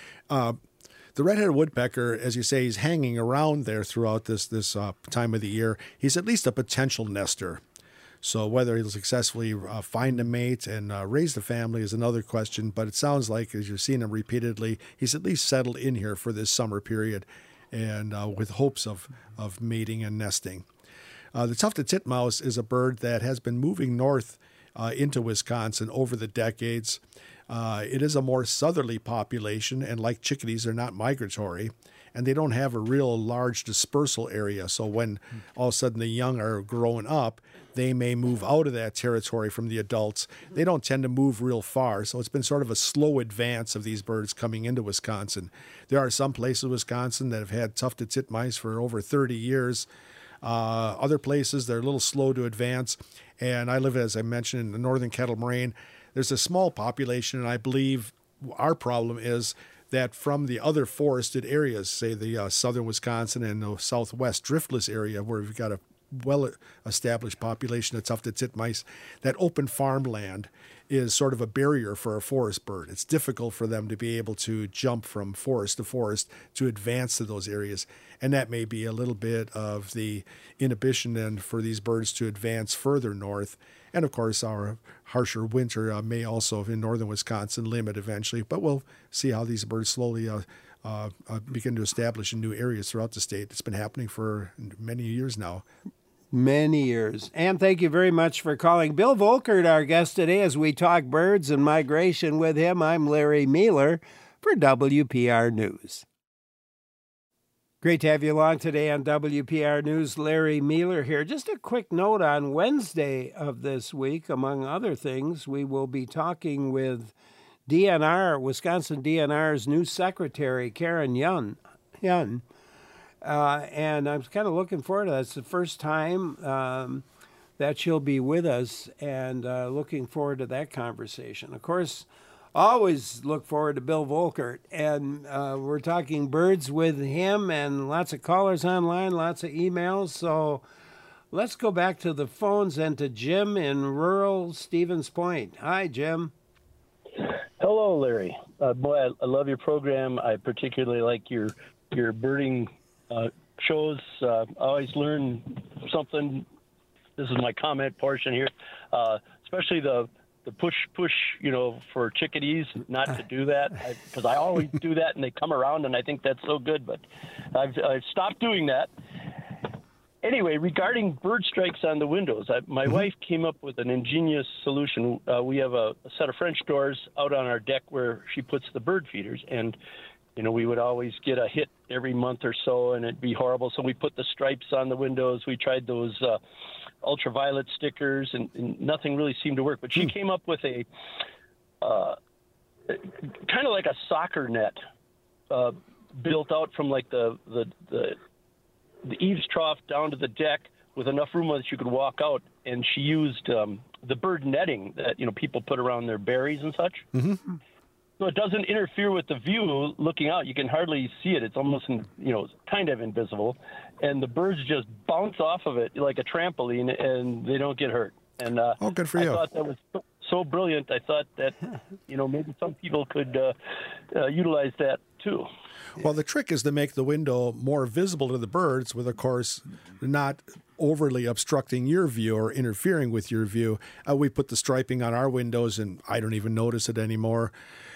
The red-headed woodpecker, as you say, he's hanging around there throughout this time of the year. He's at least a potential nester. So whether he'll successfully find a mate and raise the family is another question. But it sounds like, as you've seen him repeatedly, he's at least settled in here for this summer period and with hopes of mating and nesting. The tufted titmouse is a bird that has been moving north into Wisconsin over the decades. It is a more southerly population, and like chickadees, they're not migratory, and they don't have a real large dispersal area. So when all of a sudden the young are growing up, they may move out of that territory from the adults. They don't tend to move real far, so it's been sort of a slow advance of these birds coming into Wisconsin. There are some places in Wisconsin that have had tufted titmice for over 30 years. Other places, they're a little slow to advance. And I live, as I mentioned, in the northern Kettle Moraine. There's a small population, and I believe our problem is that from the other forested areas, say the southern Wisconsin and the southwest driftless area, where we've got a well-established population of tufted titmice, that open farmland is sort of a barrier for a forest bird. It's difficult for them to be able to jump from forest to forest to advance to those areas. And that may be a little bit of the inhibition then for these birds to advance further north. And of course, our harsher winter may also, in northern Wisconsin, limit eventually. But we'll see how these birds slowly begin to establish in new areas throughout the state. It's been happening for many years now. Many years. And thank you very much for calling. Bill Volkert, our guest today, as we talk birds and migration with him. I'm Larry Mueller for WPR News. Great to have you along today on WPR News. Larry Mueller here. Just a quick note on Wednesday of this week, among other things, we will be talking with DNR, Wisconsin DNR's new secretary, Karen Yun. And I'm kind of looking forward to that. It's the first time that she'll be with us, and looking forward to that conversation. Of course, always look forward to Bill Volkert, and we're talking birds with him, and lots of callers online, lots of emails. So let's go back to the phones and to Jim in rural Stevens Point. Hi, Jim. Hello, Larry. Boy, I love your program. I particularly like your birding shows. I always learn something. This is my comment portion here, especially the push, for chickadees, not to do that, because I always do that and they come around and I think that's so good, but I've stopped doing that. Anyway, regarding bird strikes on the windows, my wife came up with an ingenious solution. We have a set of French doors out on our deck where she puts the bird feeders, and we would always get a hit every month or so, and it'd be horrible. So we put the stripes on the windows. We tried those ultraviolet stickers, and nothing really seemed to work. But she came up with a kind of like a soccer net built out from like the eaves trough down to the deck with enough room that you could walk out. And she used the bird netting that people put around their berries and such. Mm-hmm. So it doesn't interfere with the view. Looking out, you can hardly see it. It's almost kind of invisible, and the birds just bounce off of it like a trampoline, and they don't get hurt. And good for you. I thought that was so brilliant. I thought that maybe some people could utilize that too. Well, the trick is to make the window more visible to the birds with, of course, not overly obstructing your view or interfering with your view. We put the striping on our windows, and I don't even notice it anymore.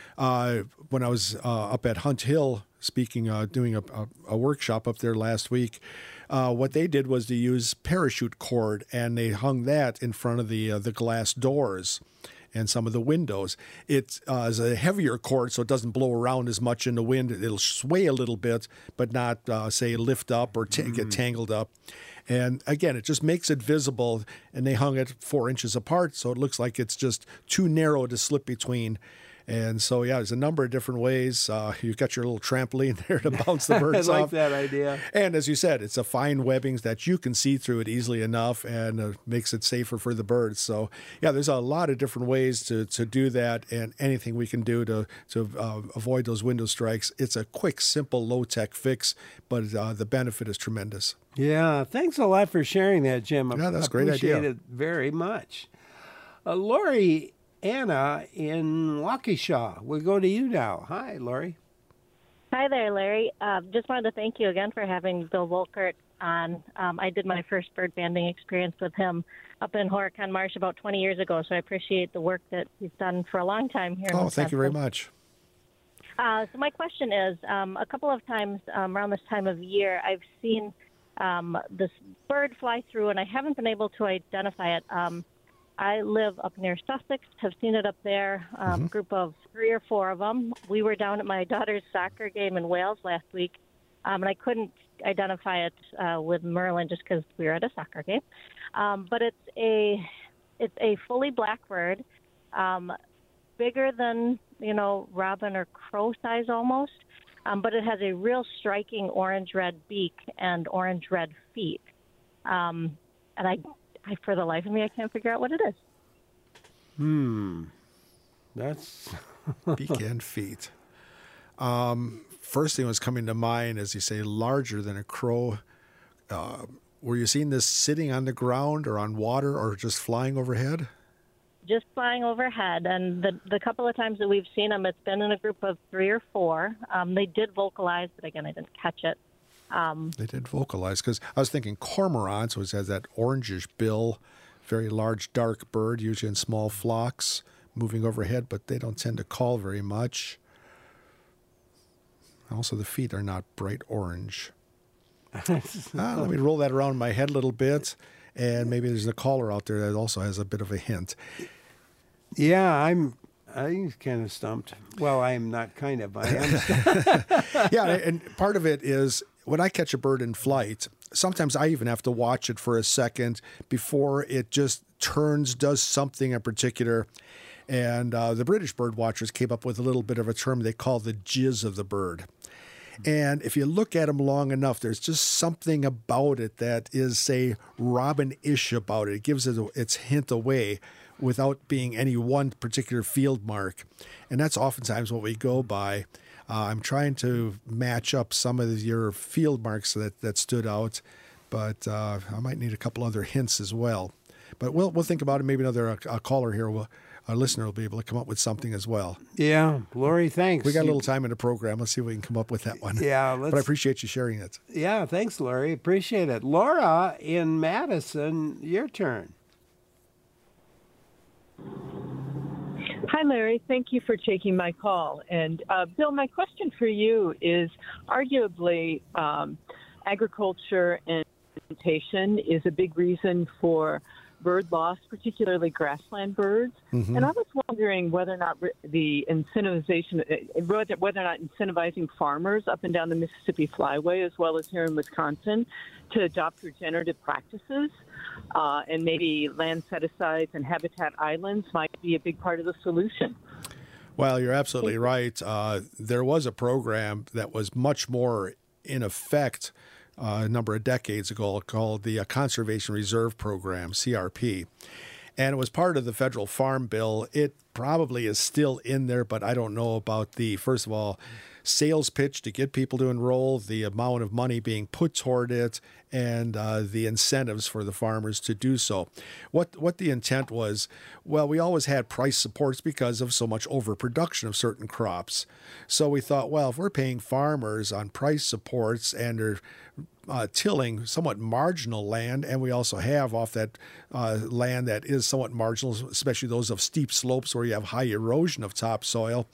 When I was up at Hunt Hill doing a workshop up there last week, what they did was to use parachute cord, and they hung that in front of the glass doors and some of the windows. It is a heavier cord, so it doesn't blow around as much in the wind. It'll sway a little bit, but not, say, lift up or get tangled up. And again, it just makes it visible, and they hung it 4 inches apart, so it looks like it's just too narrow to slip between. And so, there's a number of different ways. You've got your little trampoline there to bounce the birds off. I like that idea. And as you said, it's a fine webbing that you can see through it easily enough, and makes it safer for the birds. So, there's a lot of different ways to do that, and anything we can do to avoid those window strikes. It's a quick, simple, low-tech fix, but the benefit is tremendous. Yeah, thanks a lot for sharing that, Jim. Yeah, that's a great idea. Appreciate it very much. Lori Anna in Waukesha, we'll go to you now. Hi, Lori. Hi there, Larry. Just wanted to thank you again for having Bill Volkert on. I did my first bird banding experience with him up in Horicon Marsh about 20 years ago, so I appreciate the work that he's done for a long time here in Wisconsin. Thank you very much. So my question is, a couple of times around this time of year, I've seen this bird fly through, and I haven't been able to identify it. I live up near Sussex, have seen it up there, group of 3 or 4 of them. We were down at my daughter's soccer game in Wales last week, and I couldn't identify it with Merlin just because we were at a soccer game. But it's a fully black bird, bigger than, robin or crow size almost, but it has a real striking orange-red beak and orange-red feet. And for the life of me, I can't figure out what it is. That's beak and feet. First thing was coming to mind, as you say, larger than a crow. Were you seeing this sitting on the ground or on water or just flying overhead? Just flying overhead. And the couple of times that we've seen them, it's been in a group of 3 or 4. They did vocalize, but again, I didn't catch it. They did vocalize, because I was thinking cormorants, which has that orangish bill, very large, dark bird, usually in small flocks, moving overhead, but they don't tend to call very much. Also, the feet are not bright orange. Let me roll that around in my head a little bit, and maybe there's a caller out there that also has a bit of a hint. Yeah, I'm kind of stumped. Well, I am not kind of. I am stumped. Yeah, and part of it is when I catch a bird in flight, sometimes I even have to watch it for a second before it just does something in particular. And the British bird watchers came up with a little bit of a term they call the jizz of the bird. And if you look at them long enough, there's just something about it that is, say, robin-ish about it. It gives it its hint away without being any one particular field mark. And that's oftentimes what we go by. I'm trying to match up some of your field marks that stood out, but I might need a couple other hints as well. But we'll think about it. Maybe another caller here, a listener will be able to come up with something as well. Yeah, Lori, thanks. We got a little time in the program. Let's see if we can come up with that one. Yeah, but I appreciate you sharing it. Yeah, thanks, Lori. Appreciate it. Laura in Madison, your turn. Hi, Larry. Thank you for taking my call. And Bill, my question for you is arguably agriculture and vegetation is a big reason for bird loss, particularly grassland birds. Mm-hmm. And I was wondering whether or not the incentivization, whether or not incentivizing farmers up and down the Mississippi Flyway, as well as here in Wisconsin, to adopt regenerative practices, and maybe land set-asides and habitat islands might be a big part of the solution. Well, you're absolutely right. There was a program that was much more in effect a number of decades ago called the Conservation Reserve Program, CRP. And it was part of the federal farm bill. It probably is still in there, but I don't know about the, first of all, sales pitch to get people to enroll, the amount of money being put toward it, and the incentives for the farmers to do so. What the intent was, well, we always had price supports because of so much overproduction of certain crops. So we thought, well, if we're paying farmers on price supports and they're tilling somewhat marginal land, and we also have off that land that is somewhat marginal, especially those of steep slopes where you have high erosion of topsoil,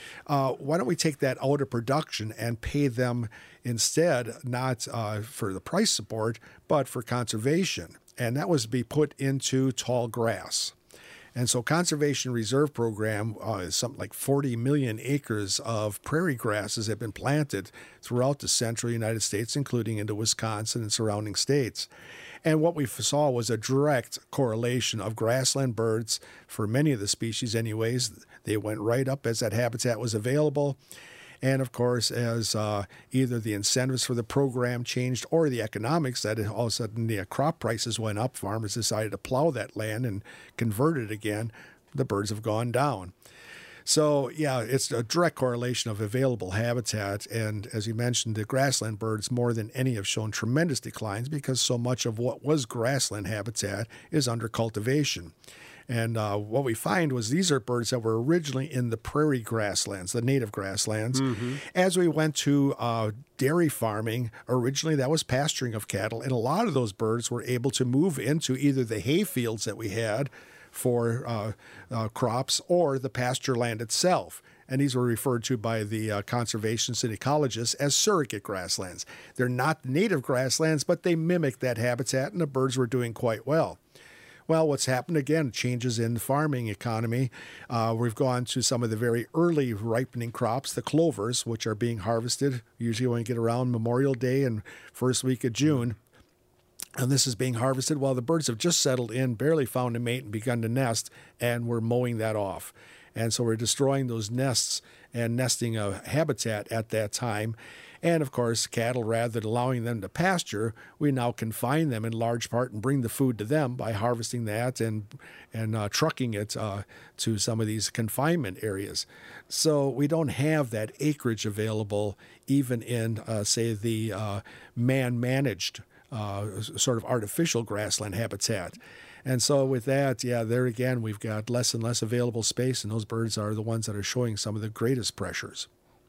why don't we take that out of production and pay them instead, not for the price support, but for conservation? And that was to be put into tall grass. And so Conservation Reserve Program is something like 40 million acres of prairie grasses have been planted throughout the central United States, including into Wisconsin and surrounding states. And what we saw was a direct correlation of grassland birds, for many of the species anyways. They went right up as that habitat was available. And of course, as either the incentives for the program changed or the economics, that all of a sudden the crop prices went up, farmers decided to plow that land and convert it again, the birds have gone down. So, yeah, it's a direct correlation of available habitat. And as you mentioned, the grassland birds, more than any, have shown tremendous declines because so much of what was grassland habitat is under cultivation. And what we find was these are birds that were originally in the prairie grasslands, the native grasslands. Mm-hmm. As we went to dairy farming, originally that was pasturing of cattle, and a lot of those birds were able to move into either the hay fields that we had for crops or the pasture land itself. And these were referred to by the conservationists and ecologists as surrogate grasslands. They're not native grasslands, but they mimic that habitat, and the birds were doing quite well. Well, what's happened again, changes in the farming economy. We've gone to some of the very early ripening crops, the clovers, which are being harvested usually when you get around Memorial Day and first week of June. And this is being harvested while the birds have just settled in, barely found a mate, and begun to nest, and we're mowing that off. And so we're destroying those nests and nesting habitat at that time. And, of course, cattle, rather than allowing them to pasture, we now confine them in large part and bring the food to them by harvesting that and trucking it to some of these confinement areas. So we don't have that acreage available even in, say, the man-managed sort of artificial grassland habitat. And so with that, yeah, there again, we've got less and less available space, and those birds are the ones that are showing some of the greatest pressures.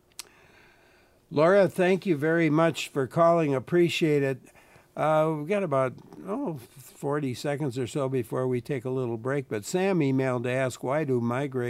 Laura, thank you very much for calling. Appreciate it. We've got about 40 seconds or so before we take a little break. But Sam emailed to ask, why do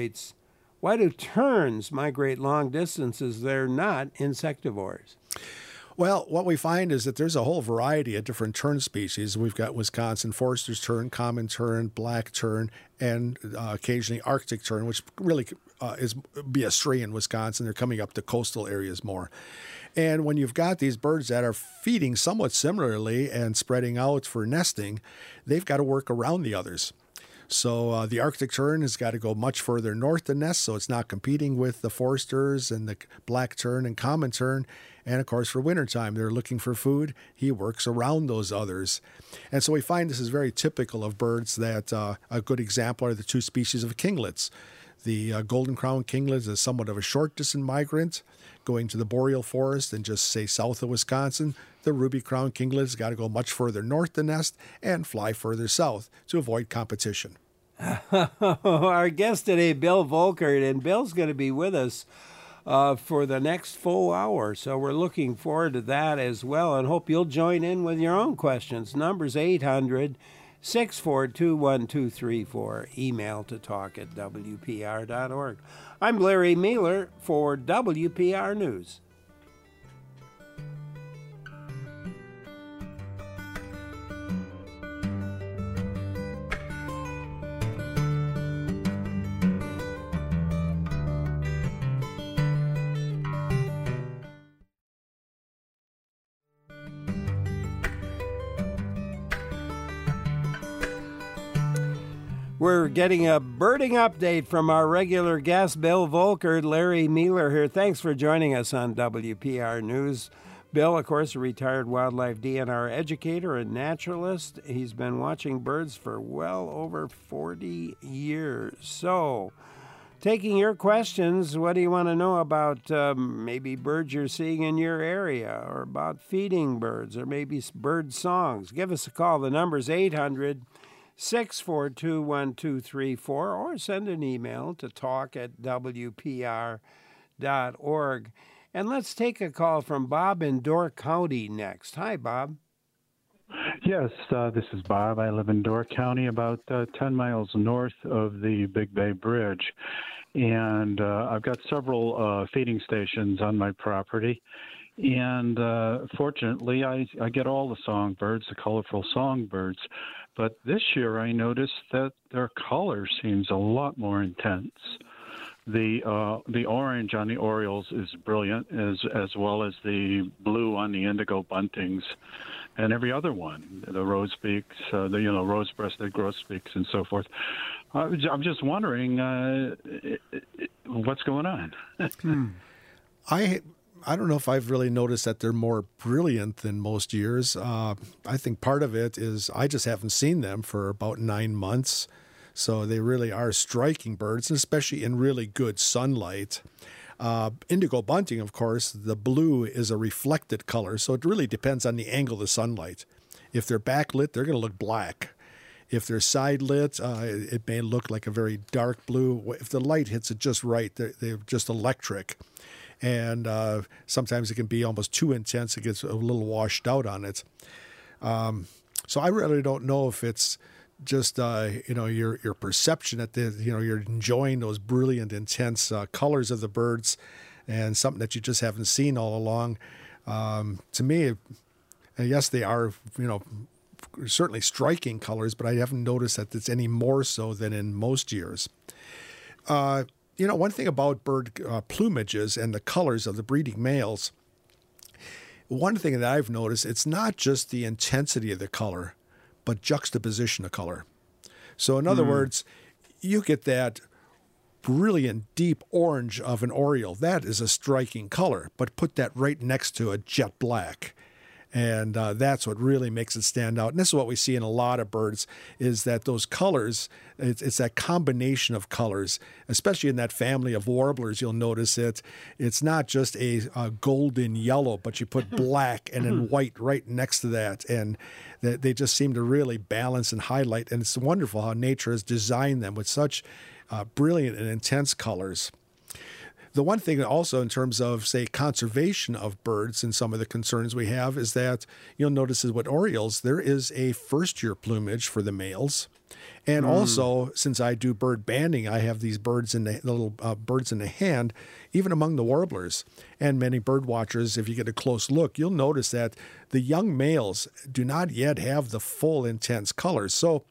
terns migrate long distances? They're not insectivores. Well, what we find is that there's a whole variety of different tern species. We've got Wisconsin Forster's tern, common tern, black tern, and occasionally Arctic tern, which really be a stray in Wisconsin. They're coming up to coastal areas more. And when you've got these birds that are feeding somewhat similarly and spreading out for nesting, they've got to work around the others. So the Arctic tern has got to go much further north to nest, so it's not competing with the Forsters and the black tern and common tern. And, of course, for wintertime, they're looking for food. He works around those others. And so we find this is very typical of birds that a good example are the two species of kinglets. The golden crown kinglet is somewhat of a short distance migrant going to the boreal forest and just, say, south of Wisconsin. The ruby crown kinglet has got to go much further north to nest and fly further south to avoid competition. Our guest today, Bill Volkert, and Bill's going to be with us for the next full hour. So we're looking forward to that as well, and hope you'll join in with your own questions. Number's 800-642-1234. Email to talk@wpr.org. I'm Larry Mealer for WPR News. We're getting a birding update from our regular guest, Bill Volkert. Larry Mealer here. Thanks for joining us on WPR News. Bill, of course, a retired wildlife DNR educator and naturalist. He's been watching birds for well over 40 years. So, taking your questions, what do you want to know about maybe birds you're seeing in your area, or about feeding birds, or maybe bird songs? Give us a call. The number's 800-642-1234, or send an email to talk@wpr.org. And let's take a call from Bob in Door County next. Hi, Bob. Yes, this is Bob. I live in Door County, about 10 miles north of the Big Bay Bridge. And I've got several feeding stations on my property. And fortunately, I get all the songbirds, the colorful songbirds. But this year I noticed that their color seems a lot more intense. The orange on the orioles is brilliant, as well as the blue on the indigo buntings, and every other one, the rosebecks, rose-breasted grosbeaks, and so forth. I'm just wondering what's going on. I don't know if I've really noticed that they're more brilliant than most years. I think part of it is I just haven't seen them for about 9 months. So they really are striking birds, and especially in really good sunlight. Indigo bunting, of course, the blue is a reflected color, so it really depends on the angle of the sunlight. If they're backlit, they're going to look black. If they're side lit, it may look like a very dark blue. If the light hits it just right, they're just electric. And sometimes it can be almost too intense. It gets a little washed out on it. So I really don't know if it's just your perception that you're enjoying those brilliant, intense colors of the birds, and something that you just haven't seen all along. To me, yes, they are certainly striking colors, but I haven't noticed that it's any more so than in most years. One thing about bird plumages and the colors of the breeding males. One thing that I've noticed, it's not just the intensity of the color, but juxtaposition of color. So in other words, you get that brilliant deep orange of an oriole. That is a striking color, but put that right next to a jet black. And that's what really makes it stand out. And this is what we see in a lot of birds, is that those colors, it's that combination of colors, especially in that family of warblers, you'll notice it. It's not just a golden yellow, but you put black and then white right next to that. And they just seem to really balance and highlight. And it's wonderful how nature has designed them with such brilliant and intense colors. The one thing also in terms of, say, conservation of birds and some of the concerns we have is that you'll notice is with orioles, there is a first-year plumage for the males. And also, since I do bird banding, I have these birds in the little birds in the hand, even among the warblers. And many bird watchers, if you get a close look, you'll notice that the young males do not yet have the full intense colors. So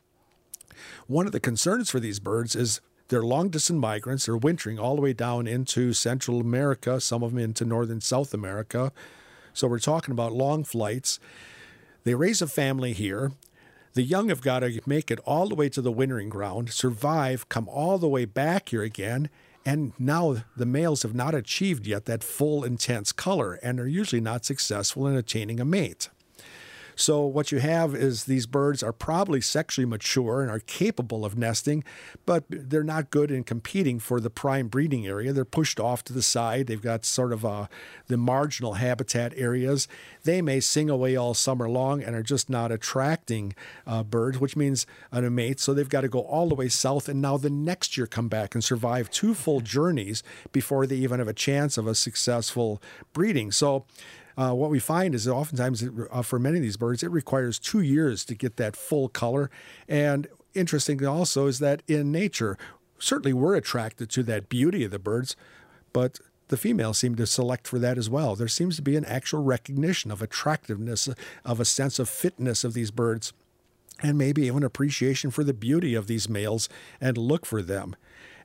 one of the concerns for these birds is they're long-distance migrants. They're wintering all the way down into Central America, some of them into Northern South America. So we're talking about long flights. They raise a family here. The young have got to make it all the way to the wintering ground, survive, come all the way back here again, and now the males have not achieved yet that full, intense color, and are usually not successful in attaining a mate. So what you have is these birds are probably sexually mature and are capable of nesting, but they're not good in competing for the prime breeding area. They're pushed off to the side. They've got sort of the marginal habitat areas. They may sing away all summer long and are just not attracting birds, which means a mate. So they've got to go all the way south, and now the next year come back and survive 2 full journeys before they even have a chance of a successful breeding. So what we find is that oftentimes for many of these birds, it requires 2 years to get that full color. And interesting also is that in nature, certainly we're attracted to that beauty of the birds, but the females seem to select for that as well. There seems to be an actual recognition of attractiveness, of a sense of fitness of these birds, and maybe even appreciation for the beauty of these males and look for them.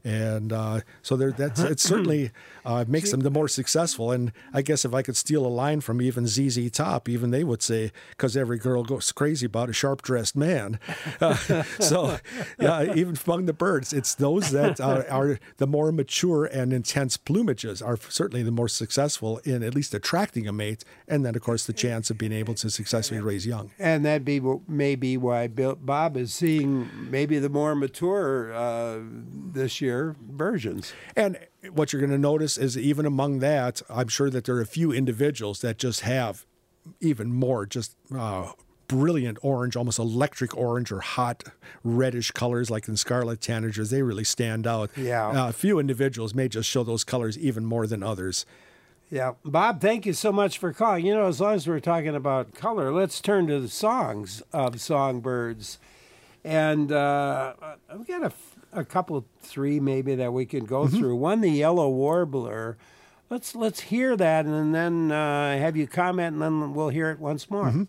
And so it certainly makes them the more successful. And I guess if I could steal a line from even ZZ Top, even they would say, because every girl goes crazy about a sharp-dressed man. So even among the birds, it's those that are the more mature and intense plumages are certainly the more successful in at least attracting a mate, and then, of course, the chance of being able to successfully raise young. And that may be why Bob is seeing maybe the more mature this year versions. And what you're going to notice is even among that, I'm sure that there are a few individuals that just have even more just brilliant orange, almost electric orange or hot reddish colors like in scarlet tanagers. They really stand out. Yeah. A few individuals may just show those colors even more than others. Yeah. Bob, thank you so much for calling. As long as we're talking about color, let's turn to the songs of songbirds. And I've got a couple, 3 maybe, that we can go through. One, the yellow warbler. Let's hear that, and then have you comment, and then we'll hear it once more.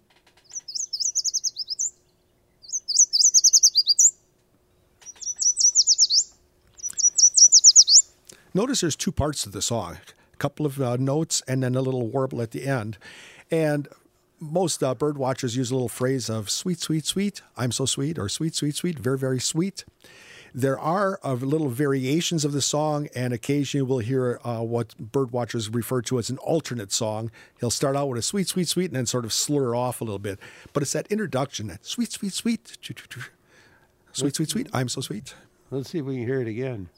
Notice there's 2 parts to the song. A couple of notes and then a little warble at the end. And most bird watchers use a little phrase of sweet, sweet, sweet, I'm so sweet, or sweet, sweet, sweet, very, very sweet. There are little variations of the song, and occasionally we'll hear what bird watchers refer to as an alternate song. He'll start out with a sweet, sweet, sweet, and then sort of slur off a little bit. But it's that introduction, that sweet, sweet, sweet, sweet, sweet, sweet, I'm so sweet. Let's see if we can hear it again.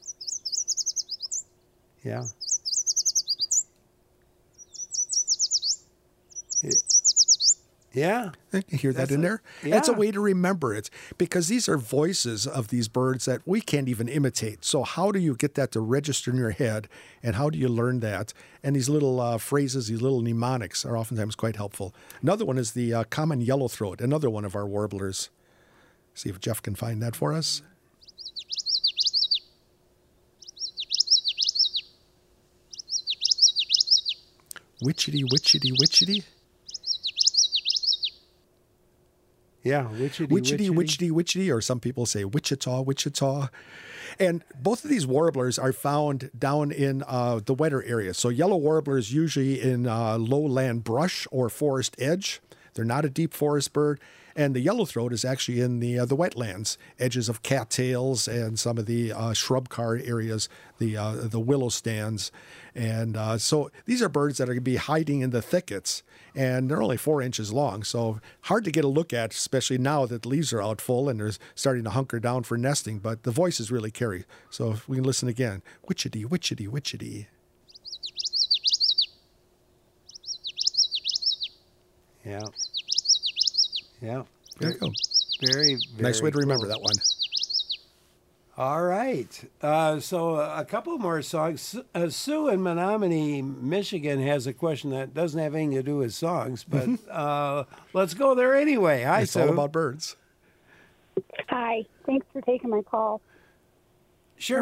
Yeah. Yeah. You hear that in there? Yeah. That's a way to remember it, because these are voices of these birds that we can't even imitate. So how do you get that to register in your head, and how do you learn that? And these little phrases, these little mnemonics are oftentimes quite helpful. Another one is the common yellowthroat, another one of our warblers. See if Jeff can find that for us. Witchity, witchity, witchity. Yeah, witchity, witchity, witchity, witchity, or some people say Wichita, Wichita. And both of these warblers are found down in the wetter areas. So yellow warblers usually in lowland brush or forest edge. They're not a deep forest bird. And the yellowthroat is actually in the wetlands, edges of cattails and some of the shrub card areas, the willow stands. And so these are birds that are going to be hiding in the thickets, and they're only 4 inches long, so hard to get a look at, especially now that the leaves are out full and they're starting to hunker down for nesting, but the voices really carry. So if we can listen again. Witchity, witchity, witchity. Yeah. Yeah. There you go. Very, very nice way to remember cool. that one. All right. So a couple more songs. Sue in Menominee, Michigan has a question that doesn't have anything to do with songs, but let's go there anyway. Hi, it's Sue. all about birds. Hi. Thanks for taking my call. Sure.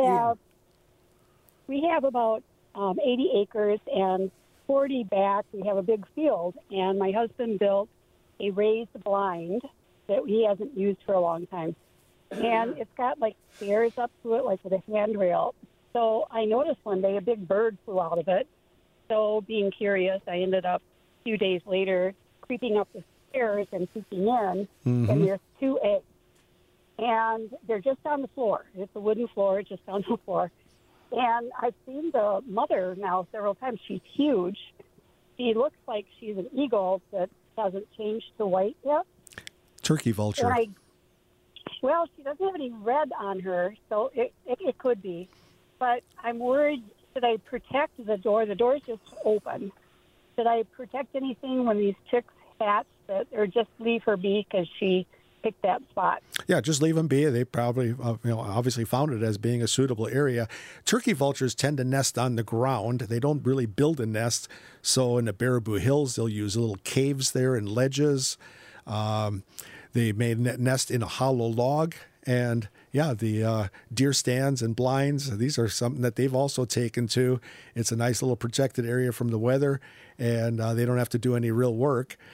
We have about 80 acres, and 40 back we have a big field, and my husband built a raised blind that he hasn't used for a long time. And it's got like stairs up to it, like with a handrail. So I noticed one day a big bird flew out of it. So being curious, I ended up a few days later creeping up the stairs and peeking in, and there's 2 eggs. And they're just on the floor. It's a wooden floor, just on the floor. And I've seen the mother now several times. She's huge. She looks like she's an eagle that hasn't changed to white yet. Turkey vulture. Well, she doesn't have any red on her, so it could be. But I'm worried, should I protect the door? The door's just open. Should I protect anything when these chicks hatch, or just leave her be because she picked that spot? Yeah, just leave them be. They probably, obviously found it as being a suitable area. Turkey vultures tend to nest on the ground. They don't really build a nest. So in the Baraboo Hills, they'll use little caves there and ledges. They may nest in a hollow log. And yeah, the deer stands and blinds, these are something that they've also taken to. It's a nice little protected area from the weather, and they don't have to do any real work.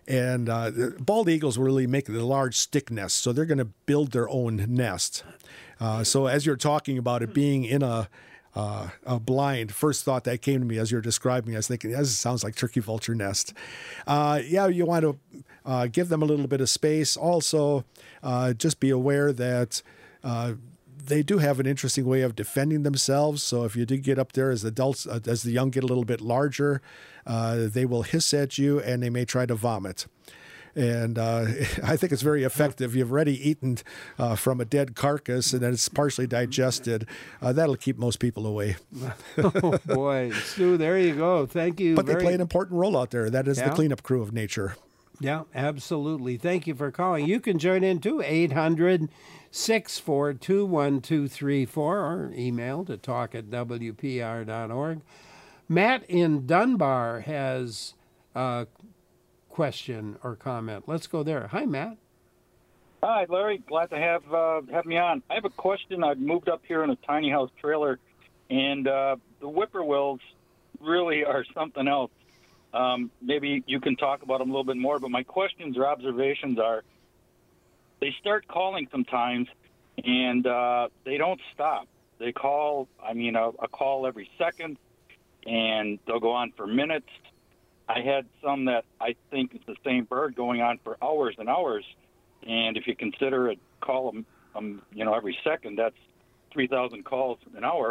And bald eagles really make the large stick nests, so they're going to build their own nest. So as you're talking about it being in a blind, first thought that came to me as you're describing, I was thinking, this sounds like turkey vulture nest. You want to give them a little bit of space. Also, just be aware that they do have an interesting way of defending themselves. So if you do get up there as adults, as the young get a little bit larger, they will hiss at you and they may try to vomit. And I think it's very effective. You've already eaten from a dead carcass and then it's partially digested. That'll keep most people away. Oh, boy. Stu, there you go. Thank you. But they play an important role out there. That is the cleanup crew of nature. Yeah, absolutely. Thank you for calling. You can join in too, 800-642-1234 or email to talk@wpr.org. Matt in Dunbar has a question or comment. Let's go there. Hi, Matt. Hi, Larry. Glad to have me on. I have a question. I've moved up here in a tiny house trailer, and the whippoorwills really are something else. Maybe you can talk about them a little bit more, but my questions or observations are they start calling sometimes, and they don't stop. They call, a call every second, and they'll go on for minutes. I had some that I think is the same bird going on for hours and hours, and if you consider a call every second, that's 3,000 calls an hour.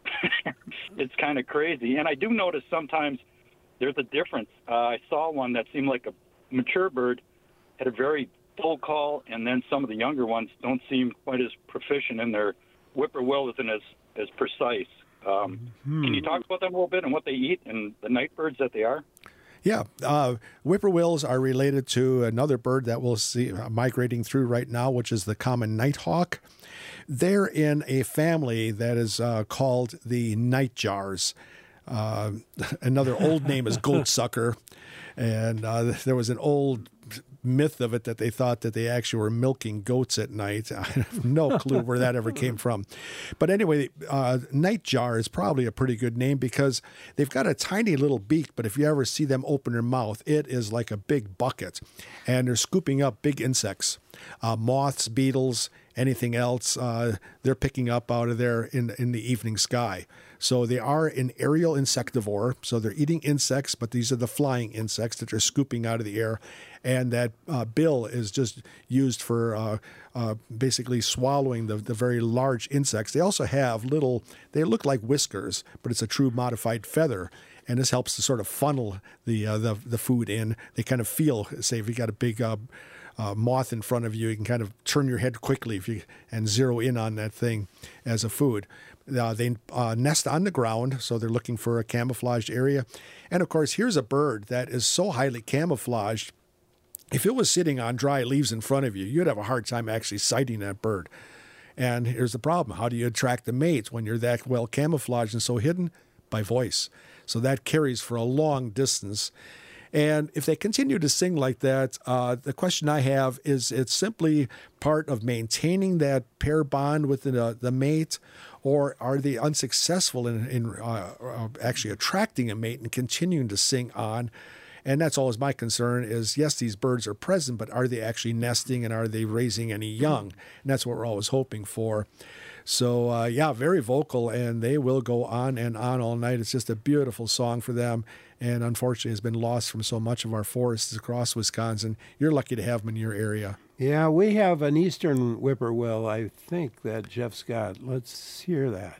It's kind of crazy. And I do notice sometimes there's a difference. I saw one that seemed like a mature bird, had a very full call, and then some of the younger ones don't seem quite as proficient in their whippoorwill isn't as precise. Can you talk about them a little bit and what they eat and the night birds that they are? Yeah, whippoorwills are related to another bird that we'll see migrating through right now, which is the common nighthawk. They're in a family that is called the nightjars. Another old name is goatsucker, and there was an old myth of it that they thought that they actually were milking goats at night. I have no clue where that ever came from. But anyway, nightjar is probably a pretty good name because they've got a tiny little beak, but if you ever see them open their mouth, it is like a big bucket. And they're scooping up big insects, moths, beetles, anything else they're picking up out of there in the evening sky. So they are an aerial insectivore, so they're eating insects, but these are the flying insects that they're scooping out of the air. And that bill is just used for basically swallowing the very large insects. They also have they look like whiskers, but it's a true modified feather. And this helps to sort of funnel the food in. They kind of feel, say, if you got a big moth in front of you, you can kind of turn your head quickly and zero in on that thing as a food. They nest on the ground, so they're looking for a camouflaged area. And, of course, here's a bird that is so highly camouflaged, if it was sitting on dry leaves in front of you, you'd have a hard time actually sighting that bird. And here's the problem. How do you attract the mates when you're that well camouflaged and so hidden? By voice. So that carries for a long distance. And if they continue to sing like that, the question I have is it's simply part of maintaining that pair bond with the mate, or are they unsuccessful in actually attracting a mate and continuing to sing on? And that's always my concern is, yes, these birds are present, but are they actually nesting and are they raising any young? And that's what we're always hoping for. So, very vocal, and they will go on and on all night. It's just a beautiful song for them, and unfortunately has been lost from so much of our forests across Wisconsin. You're lucky to have them in your area. Yeah, we have an eastern whippoorwill, I think, that Jeff's got. Let's hear that.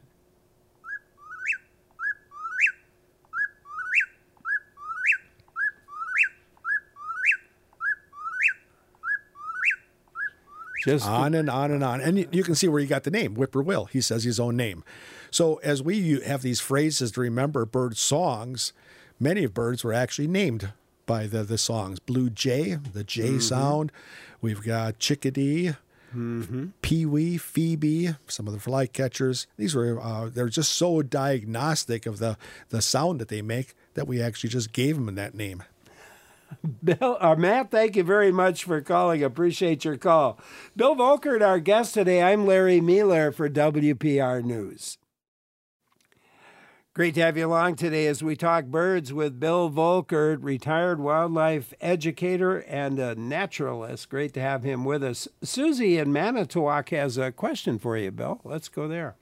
Just on and on and on. And you can see where he got the name, whippoorwill. He says his own name. So as we have these phrases to remember bird songs, many of birds were actually named by the songs. Blue jay, the J sound. We've got chickadee, peewee, phoebe, some of the flycatchers. These were they're just so diagnostic of the sound that they make that we actually just gave them that name. Matt, thank you very much for calling. Appreciate your call. Bill Volkert, our guest today. I'm Larry Mealer for WPR News. Great to have you along today as we talk birds with Bill Volkert, retired wildlife educator and a naturalist. Great to have him with us. Susie in Manitowoc has a question for you, Bill. Let's go there.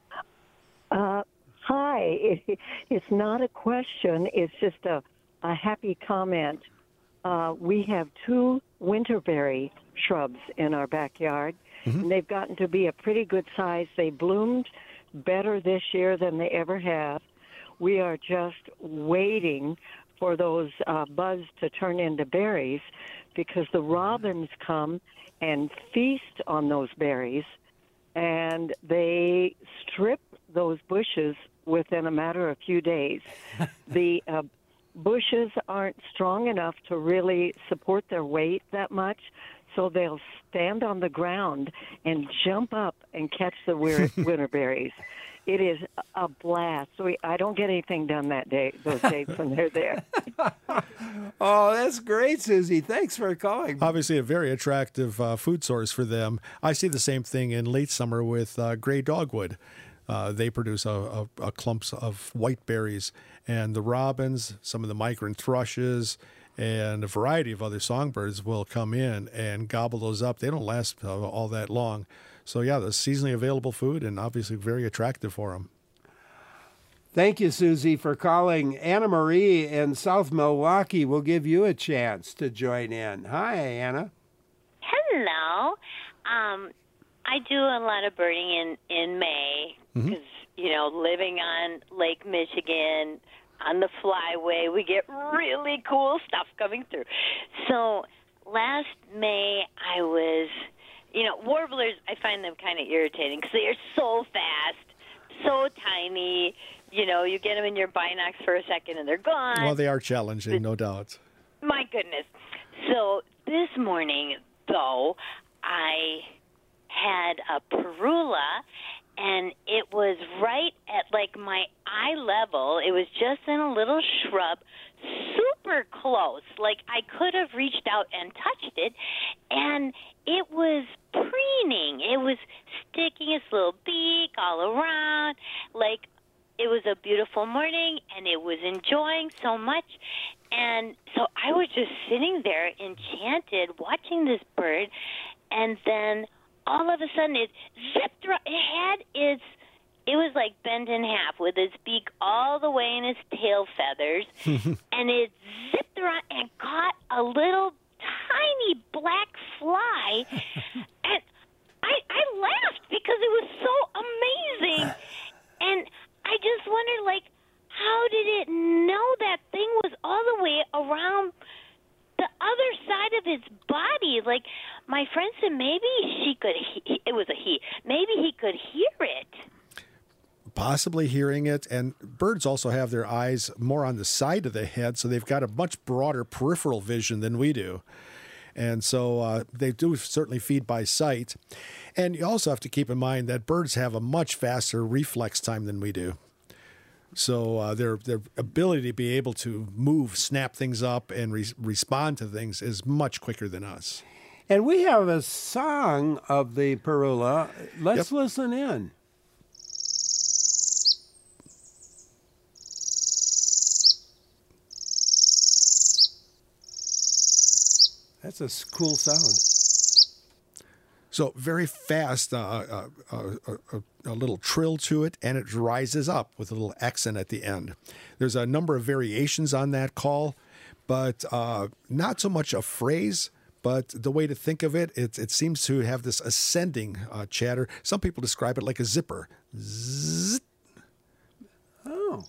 Hi. It's not a question. It's just a happy comment. We have 2 winterberry shrubs in our backyard, and they've gotten to be a pretty good size. They bloomed better this year than they ever have. We are just waiting for those buds to turn into berries because the robins come and feast on those berries, and they strip those bushes within a matter of a few days. The bushes aren't strong enough to really support their weight that much, so they'll stand on the ground and jump up and catch the winter berries. It is a blast. So I don't get anything done those days when they're there. Oh, that's great, Susie. Thanks for calling. Obviously a very attractive food source for them. I see the same thing in late summer with gray dogwood. They produce a clumps of white berries, and the robins, some of the migrant thrushes, and a variety of other songbirds will come in and gobble those up. They don't last all that long. So, yeah, the seasonally available food and obviously very attractive for them. Thank you, Susie, for calling. Anna Marie in South Milwaukee will give you a chance to join in. Hi, Anna. Hello. I do a lot of birding in May because, living on Lake Michigan, on the flyway, we get really cool stuff coming through. So last May I was, warblers, I find them kind of irritating because they are so fast, so tiny. You get them in your binocs for a second and they're gone. Well, they are challenging, no doubt. My goodness. So this morning, though, I had a parula, and it was right at my eye level. It was just in a little shrub, super close. I could have reached out and touched it, and it was preening. It was sticking its little beak all around. It was a beautiful morning, and it was enjoying so much. And so I was just sitting there enchanted watching this bird, and then all of a sudden it zipped around. It was like bent in half with its beak all the way in its tail feathers, and it zipped around and caught a little tiny black fly, and I laughed because it was so amazing, and I just wondered, how did it know that thing was all the way around the other side of its body? My friend said maybe it was a he, maybe he could hear it. Possibly hearing it, and birds also have their eyes more on the side of the head, so they've got a much broader peripheral vision than we do. And so they do certainly feed by sight. And you also have to keep in mind that birds have a much faster reflex time than we do. So their ability to be able to move, snap things up, and respond to things is much quicker than us. And we have a song of the parula. Let's listen in. That's a cool sound. So very fast, a little trill to it, and it rises up with a little accent at the end. There's a number of variations on that call, but not so much a phrase, but the way to think of it, it seems to have this ascending chatter. Some people describe it like a zipper. Zzz. Oh.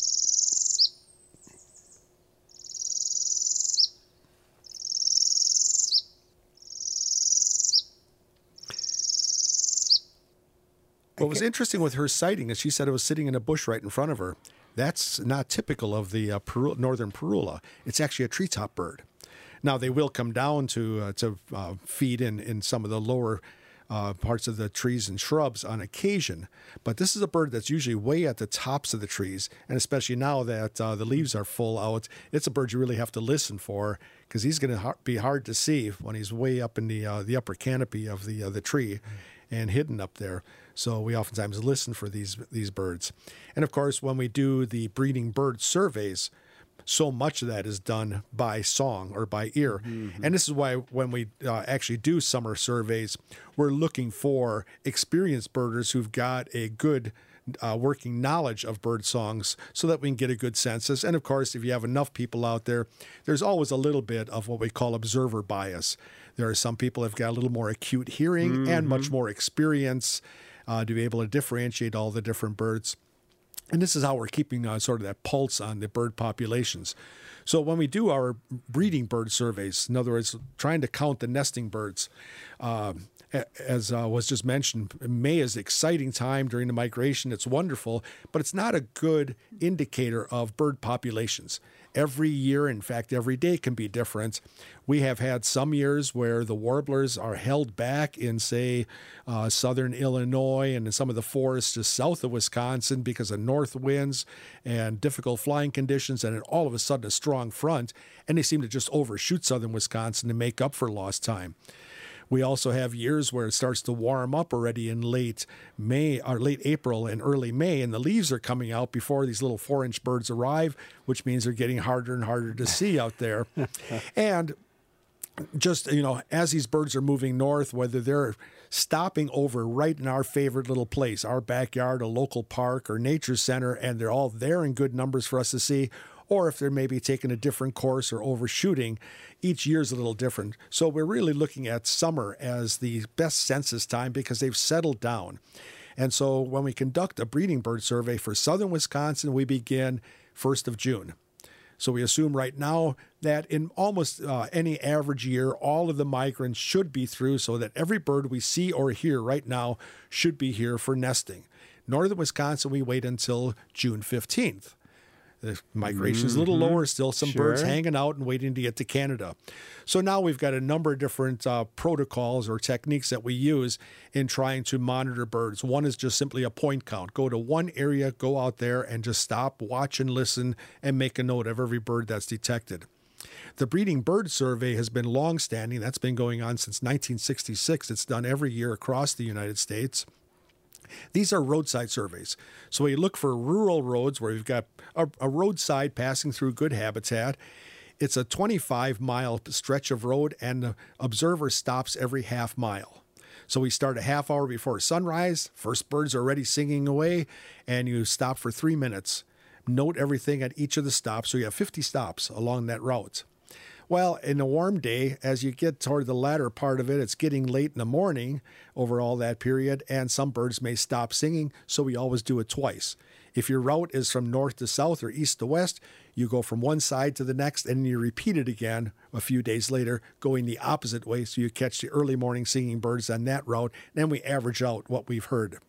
What was interesting with her sighting is she said it was sitting in a bush right in front of her. That's not typical of the northern parula. It's actually a treetop bird. Now, they will come down to feed in some of the lower parts of the trees and shrubs on occasion, but this is a bird that's usually way at the tops of the trees, and especially now that the leaves are full out, it's a bird you really have to listen for because he's going to be hard to see when he's way up in the upper canopy of the tree. and hidden up there. So we oftentimes listen for these birds. And of course, when we do the breeding bird surveys, so much of that is done by song or by ear. Mm-hmm. And this is why when we actually do summer surveys, we're looking for experienced birders who've got a good working knowledge of bird songs so that we can get a good census. And of course, if you have enough people out there, there's always a little bit of what we call observer bias. There are some people who've got a little more acute hearing and much more experience to be able to differentiate all the different birds. And this is how we're keeping sort of that pulse on the bird populations. So when we do our breeding bird surveys, in other words, trying to count the nesting birds, as was just mentioned, May is an exciting time during the migration. It's wonderful, but it's not a good indicator of bird populations. Every year, in fact, every day can be different. We have had some years where the warblers are held back in, say, southern Illinois and in some of the forests just south of Wisconsin because of north winds and difficult flying conditions, and then all of a sudden a strong front, and they seem to just overshoot southern Wisconsin to make up for lost time. We also have years where it starts to warm up already in late May or late April and early May, and the leaves are coming out before these little 4-inch birds arrive, which means they're getting harder and harder to see out there. And just, as these birds are moving north, whether they're stopping over right in our favorite little place, our backyard, a local park or nature center, and they're all there in good numbers for us to see, or if they're maybe taking a different course or overshooting, each year is a little different. So we're really looking at summer as the best census time because they've settled down. And so when we conduct a breeding bird survey for southern Wisconsin, we begin 1st of June. So we assume right now that in almost any average year, all of the migrants should be through so that every bird we see or hear right now should be here for nesting. Northern Wisconsin, we wait until June 15th. The migration is a little lower, still some birds hanging out and waiting to get to Canada. So now we've got a number of different protocols or techniques that we use in trying to monitor birds. One is just simply a point count. Go to one area, go out there and just stop, watch and listen, and make a note of every bird that's detected. The breeding bird survey has been long-standing. That's been going on since 1966. It's done every year across the United States. These are roadside surveys. So we look for rural roads where we've got a roadside passing through good habitat. It's a 25-mile stretch of road, and the observer stops every half mile. So we start a half hour before sunrise. First birds are already singing away, and you stop for 3 minutes. Note everything at each of the stops. So you have 50 stops along that route. Well, in a warm day, as you get toward the latter part of it, it's getting late in the morning over all that period, and some birds may stop singing, so we always do it twice. If your route is from north to south or east to west, you go from one side to the next, and you repeat it again a few days later, going the opposite way, so you catch the early morning singing birds on that route, and then we average out what we've heard.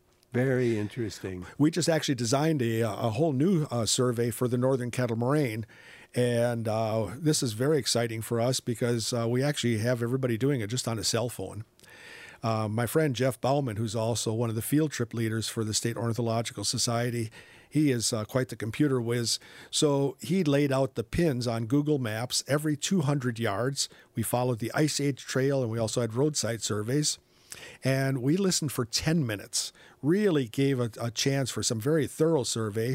Very interesting. We just actually designed a whole new survey for the northern kettle moraine. And this is very exciting for us because we actually have everybody doing it just on a cell phone. My friend Jeff Bauman, who's also one of the field trip leaders for the State Ornithological Society, he is quite the computer whiz. So he laid out the pins on Google Maps every 200 yards. We followed the Ice Age Trail, and we also had roadside surveys. And we listened for 10 minutes, really gave a chance for some very thorough survey.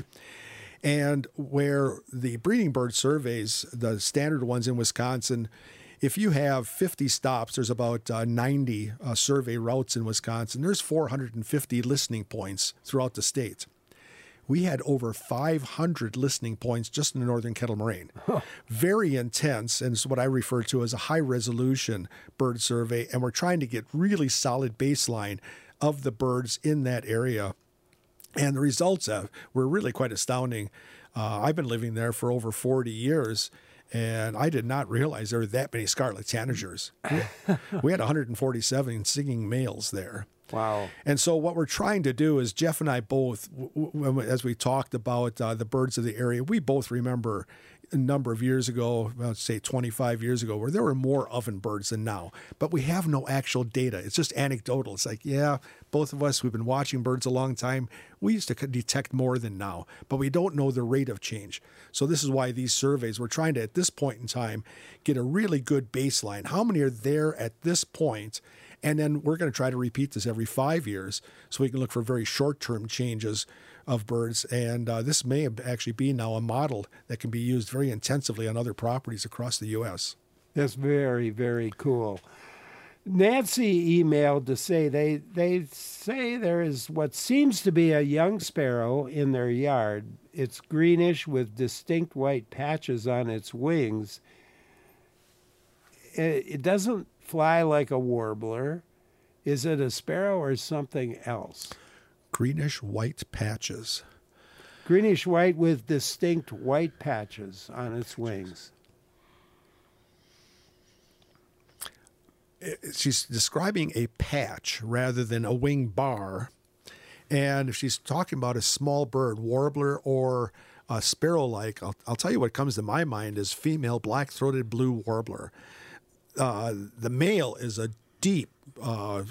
And where the breeding bird surveys, the standard ones in Wisconsin, if you have 50 stops, there's about 90 survey routes in Wisconsin. There's 450 listening points throughout the state. We had over 500 listening points just in the northern kettle moraine. Very intense, and it's what I refer to as a high-resolution bird survey, and we're trying to get really solid baseline of the birds in that area. And the results were really quite astounding. I've been living there for over 40 years, and I did not realize there were that many scarlet tanagers. We had 147 singing males there. Wow. And so what we're trying to do is Jeff and I both, as we talked about the birds of the area, we both remember a number of years ago, let's say 25 years ago, where there were more ovenbirds than now. But we have no actual data. It's just anecdotal. It's like, yeah, both of us, we've been watching birds a long time. We used to detect more than now, but we don't know the rate of change. So this is why these surveys, we're trying to, at this point in time, get a really good baseline. How many are there at this point? And then we're going to try to repeat this every 5 years so we can look for very short-term changes of birds. And this may actually be now a model that can be used very intensively on other properties across the U.S. That's very, very cool. Nancy emailed to say they say there is what seems to be a young sparrow in their yard. It's greenish with distinct white patches on its wings. It doesn't fly like a warbler. Is it a sparrow or something else? Greenish white patches. Greenish white with distinct white patches on its wings. She's describing a patch rather than a wing bar. And if she's talking about a small bird, warbler or a sparrow-like, I'll tell you what comes to my mind is female black-throated blue warbler. The male is a deep, kind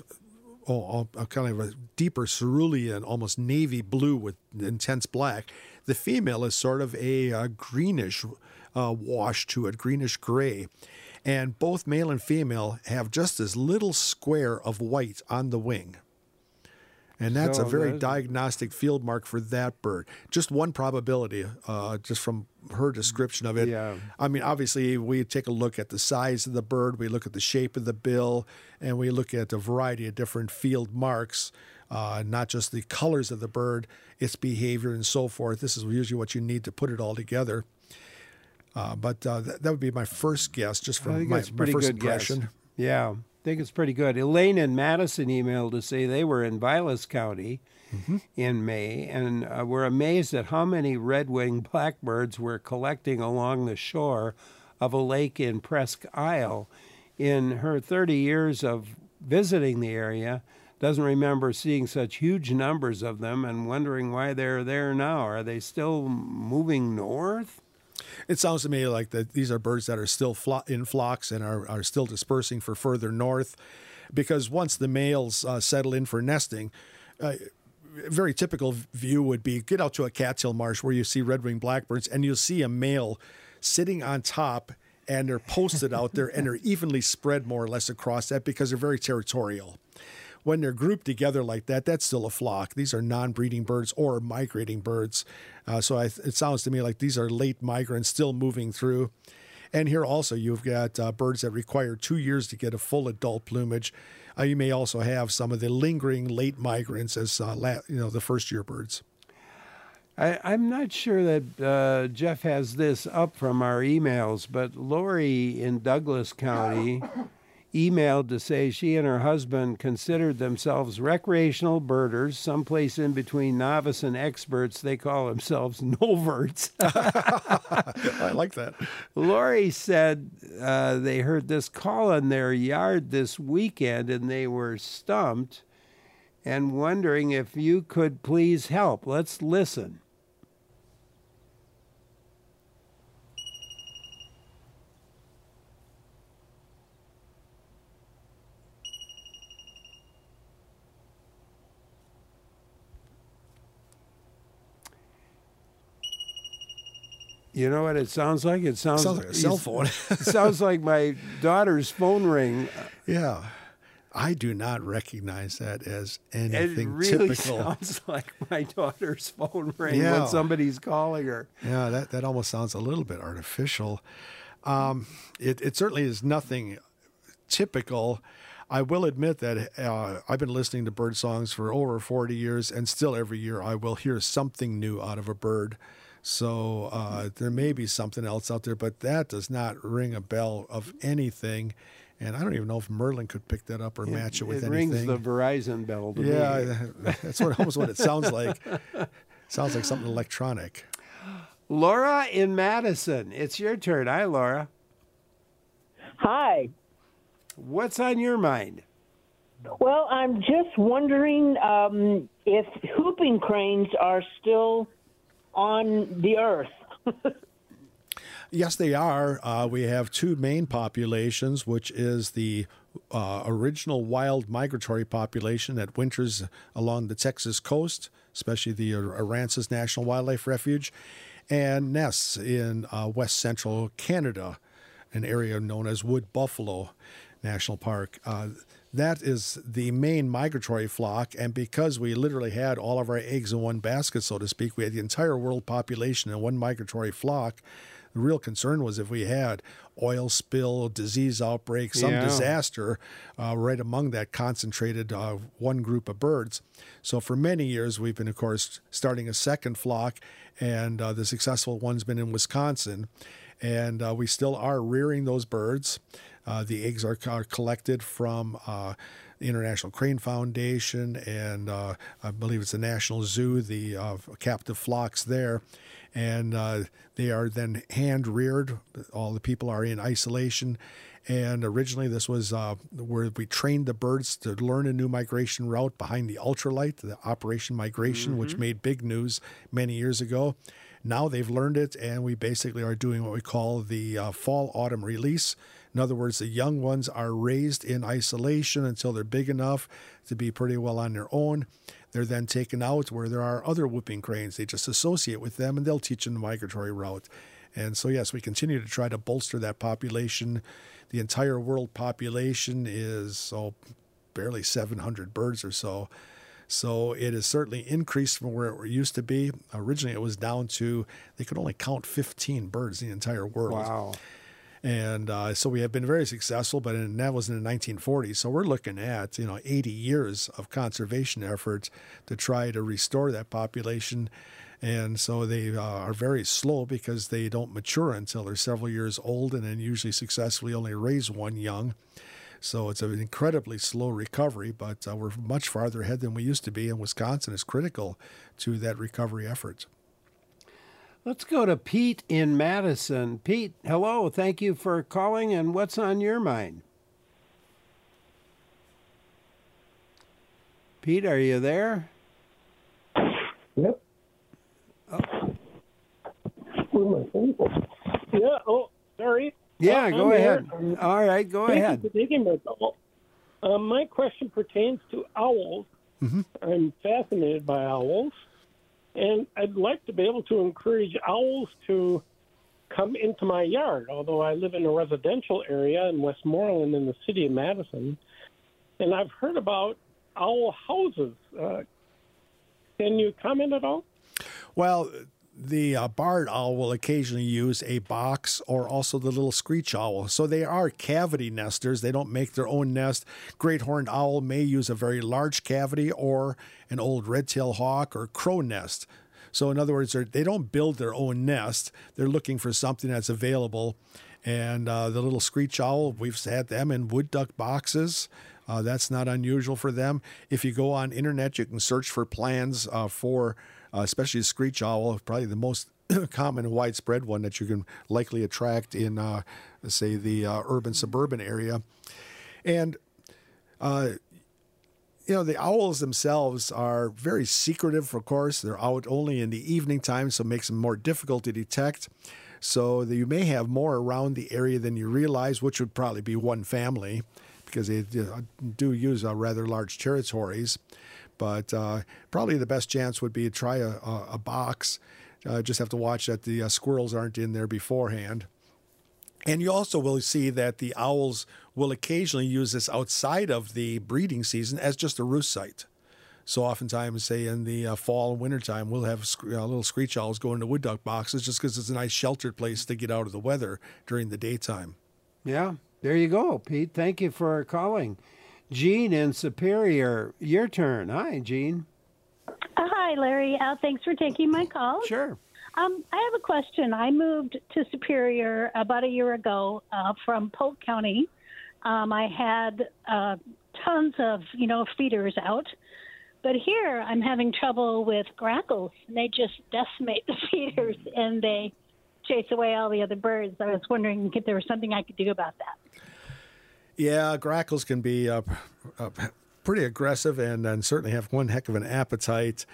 of a deeper cerulean, almost navy blue with intense black. The female is sort of a greenish wash to it, greenish gray. And both male and female have just this little square of white on the wing. And that's a very diagnostic field mark for that bird. Just one probability, just from her description of it. Yeah. I mean, obviously, we take a look at the size of the bird, we look at the shape of the bill, and we look at a variety of different field marks, not just the colors of the bird, its behavior, and so forth. This is usually what you need to put it all together. But that would be my first guess, just from my first impression. Guess. Yeah, I think it's pretty good. Elaine in Madison emailed to say they were in Vilas County in May and were amazed at how many red-winged blackbirds were collecting along the shore of a lake in Presque Isle. In her 30 years of visiting the area, doesn't remember seeing such huge numbers of them and wondering why they're there now. Are they still moving north? It sounds to me like that these are birds that are still in flocks and are still dispersing for further north, because once the males settle in for nesting, a very typical view would be get out to a cattail marsh where you see red-winged blackbirds and you'll see a male sitting on top, and they're posted out there and they're evenly spread more or less across that because they're very territorial. When they're grouped together like that, that's still a flock. These are non-breeding birds or migrating birds. So it sounds to me like these are late migrants still moving through. And here also you've got birds that require 2 years to get a full adult plumage. You may also have some of the lingering late migrants as the first-year birds. I'm not sure that Jeff has this up from our emails, but Lori in Douglas County emailed to say she and her husband considered themselves recreational birders, someplace in between novice and experts. They call themselves noverts. I like that. Lori said they heard this call in their yard this weekend and they were stumped and wondering if you could please help. Let's listen. You know what it sounds like? It sounds like a cell phone. It sounds like my daughter's phone ring. Yeah. I do not recognize that as anything it really typical. Sounds like my daughter's phone ring when somebody's calling her. Yeah, that almost sounds a little bit artificial. It certainly is nothing typical. I will admit that I've been listening to bird songs for over 40 years, and still every year I will hear something new out of a bird. So there may be something else out there, but that does not ring a bell of anything. And I don't even know if Merlin could pick that up or match it with anything. It rings the Verizon bell to me. Yeah, that's almost what it sounds like. Sounds like something electronic. Laura in Madison, it's your turn. Hi, Laura. Hi. What's on your mind? Well, I'm just wondering if whooping cranes are still on the earth. Yes, they are. We have two main populations, which is the original wild migratory population that winters along the Texas coast, especially the Aransas National Wildlife Refuge, and nests in west central Canada, an area known as wood buffalo. National Park. That is the main migratory flock, and because we literally had all of our eggs in one basket, so to speak, we had the entire world population in one migratory flock. The real concern was if we had oil spill, disease outbreak, some disaster right among that concentrated one group of birds. So for many years, we've been, of course, starting a second flock, and the successful one's been in Wisconsin. And we still are rearing those birds. The eggs are collected from the International Crane Foundation, and I believe it's the National Zoo, the captive flocks there. And they are then hand-reared. All the people are in isolation. And originally this was where we trained the birds to learn a new migration route behind the ultralight, the Operation Migration, which made big news many years ago. Now they've learned it, and we basically are doing what we call the fall-autumn release. In other words, the young ones are raised in isolation until they're big enough to be pretty well on their own. They're then taken out where there are other whooping cranes. They just associate with them, and they'll teach them the migratory route. And so, yes, we continue to try to bolster that population. The entire world population is barely 700 birds or so. So it has certainly increased from where it used to be. Originally, it was down to, they could only count 15 birds in the entire world. Wow. And so we have been very successful, but that was in the 1940s. So we're looking at 80 years of conservation efforts to try to restore that population. And so they are very slow because they don't mature until they're several years old, and then usually successfully only raise one young. So it's an incredibly slow recovery, but we're much farther ahead than we used to be, and Wisconsin is critical to that recovery effort. Let's go to Pete in Madison. Pete, hello. Thank you for calling, and what's on your mind? Pete, are you there? Yep. Oh. Yeah, sorry. Yeah, go ahead. All right, go ahead. Thank you for taking my call. My question pertains to owls. Mm-hmm. I'm fascinated by owls, and I'd like to be able to encourage owls to come into my yard, although I live in a residential area in Westmoreland in the city of Madison, and I've heard about owl houses. Can you comment at all? Well, the barred owl will occasionally use a box or also the little screech owl. So they are cavity nesters. They don't make their own nest. Great horned owl may use a very large cavity or an old red-tailed hawk or crow nest. So in other words, they don't build their own nest. They're looking for something that's available. And the little screech owl, we've had them in wood duck boxes. That's not unusual for them. If you go on internet, you can search for plans for especially the screech owl, probably the most common and widespread one that you can likely attract in, say, the urban suburban area. And, the owls themselves are very secretive, of course. They're out only in the evening time, so it makes them more difficult to detect. So you may have more around the area than you realize, which would probably be one family, because they do use rather large territories. But probably the best chance would be to try a box. Just have to watch that the squirrels aren't in there beforehand. And you also will see that the owls will occasionally use this outside of the breeding season as just a roost site. So oftentimes, say in the fall and wintertime, we'll have little screech owls go into wood duck boxes just because it's a nice sheltered place to get out of the weather during the daytime. Yeah, there you go, Pete. Thank you for calling. Jean in Superior, your turn. Hi, Jean. Hi, Larry. Thanks for taking my call. Sure. I have a question. I moved to Superior about a year ago from Polk County. I had tons of, feeders out. But here I'm having trouble with grackles. And they just decimate the feeders, and they chase away all the other birds. I was wondering if there was something I could do about that. Yeah, grackles can be pretty aggressive and certainly have one heck of an appetite.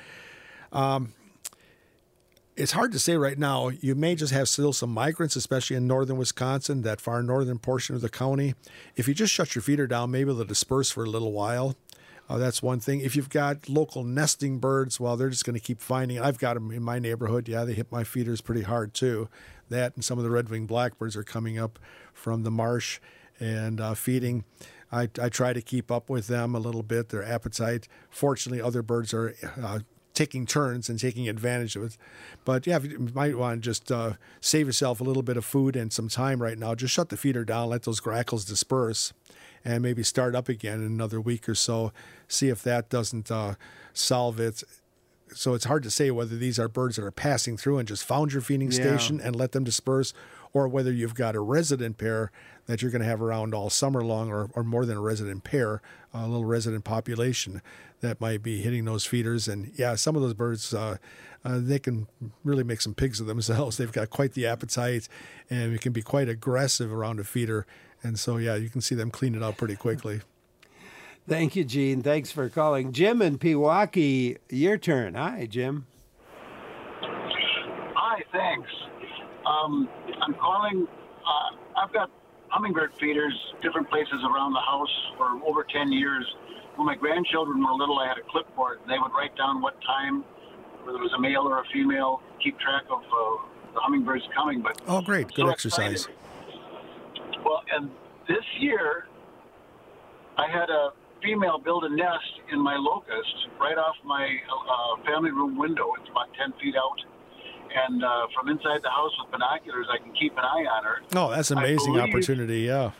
It's hard to say right now. You may just have still some migrants, especially in northern Wisconsin, that far northern portion of the county. If you just shut your feeder down, maybe they'll disperse for a little while. That's one thing. If you've got local nesting birds, well, they're just going to keep finding. I've got them in my neighborhood. Yeah, they hit my feeders pretty hard too. That and some of the red-winged blackbirds are coming up from the marsh. and feeding. I try to keep up with them a little bit, their appetite. Fortunately, other birds are taking turns and taking advantage of it. But yeah, you might want to just save yourself a little bit of food and some time right now. Just shut the feeder down, let those grackles disperse, and maybe start up again in another week or so. See if that doesn't solve it. So it's hard to say whether these are birds that are passing through and just found your feeding station and let them disperse, or whether you've got a resident pair that you're going to have around all summer long, or more than a resident pair, a little resident population that might be hitting those feeders. And yeah, some of those birds, they can really make some pigs of themselves. They've got quite the appetite, and it can be quite aggressive around a feeder. And so, yeah, you can see them clean it out pretty quickly. Thank you, Gene. Thanks for calling. Jim in Pewaukee, your turn. Hi, Jim. Hi, thanks. I'm calling. I've got hummingbird feeders different places around the house for over 10 years. When my grandchildren were little, I had a clipboard, and they would write down what time, whether it was a male or a female, keep track of the hummingbirds coming. But oh, great. Good exercise. Well, and this year, I had a female build a nest in my locust right off my family room window. It's about 10 feet out. And from inside the house with binoculars, I can keep an eye on her. Oh, that's an amazing opportunity, yeah.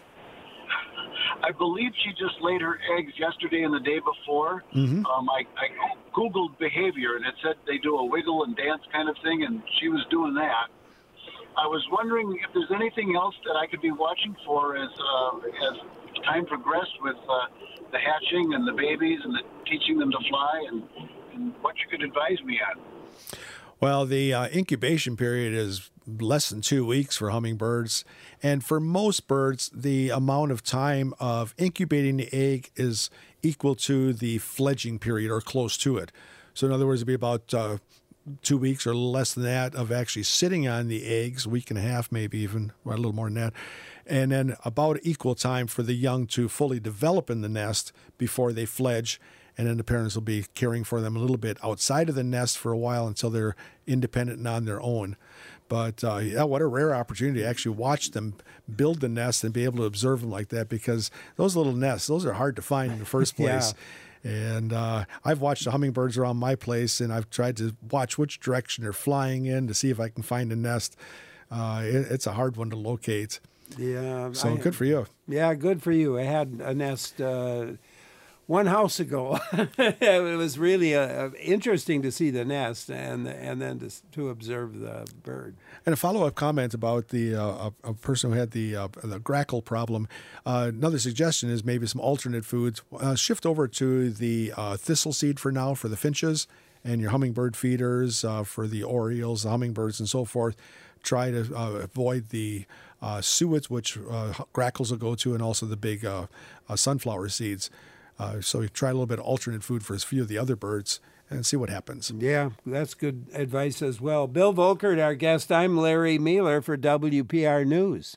I believe she just laid her eggs yesterday and the day before. Mm-hmm. I Googled behavior, and it said they do a wiggle and dance kind of thing, and she was doing that. I was wondering if there's anything else that I could be watching for as time progressed with the hatching and the babies and the teaching them to fly, and what you could advise me on. Well, the incubation period is less than 2 weeks for hummingbirds. And for most birds, the amount of time of incubating the egg is equal to the fledging period or close to it. So in other words, it'd be about 2 weeks or less than that of actually sitting on the eggs, a week and a half, maybe even, or a little more than that. And then about equal time for the young to fully develop in the nest before they fledge. And then the parents will be caring for them a little bit outside of the nest for a while until they're independent and on their own. But yeah, what a rare opportunity to actually watch them build the nest and be able to observe them like that, because those little nests, those are hard to find in the first place. Yeah. And I've watched the hummingbirds around my place, and I've tried to watch which direction they're flying in to see if I can find a nest. It's a hard one to locate. Yeah. So good for you. Yeah, good for you. I had a nest one house ago. It was really interesting to see the nest and then to observe the bird. And a follow-up comment about the a person who had the grackle problem. Another suggestion is maybe some alternate foods. Shift over to the thistle seed for now for the finches, and your hummingbird feeders for the orioles, the hummingbirds, and so forth. Try to avoid the suet, which grackles will go to, and also the big sunflower seeds. So you try a little bit of alternate food for a few of the other birds and see what happens. Yeah, that's good advice as well. Bill Volkert, our guest. I'm Larry Mealer for WPR News.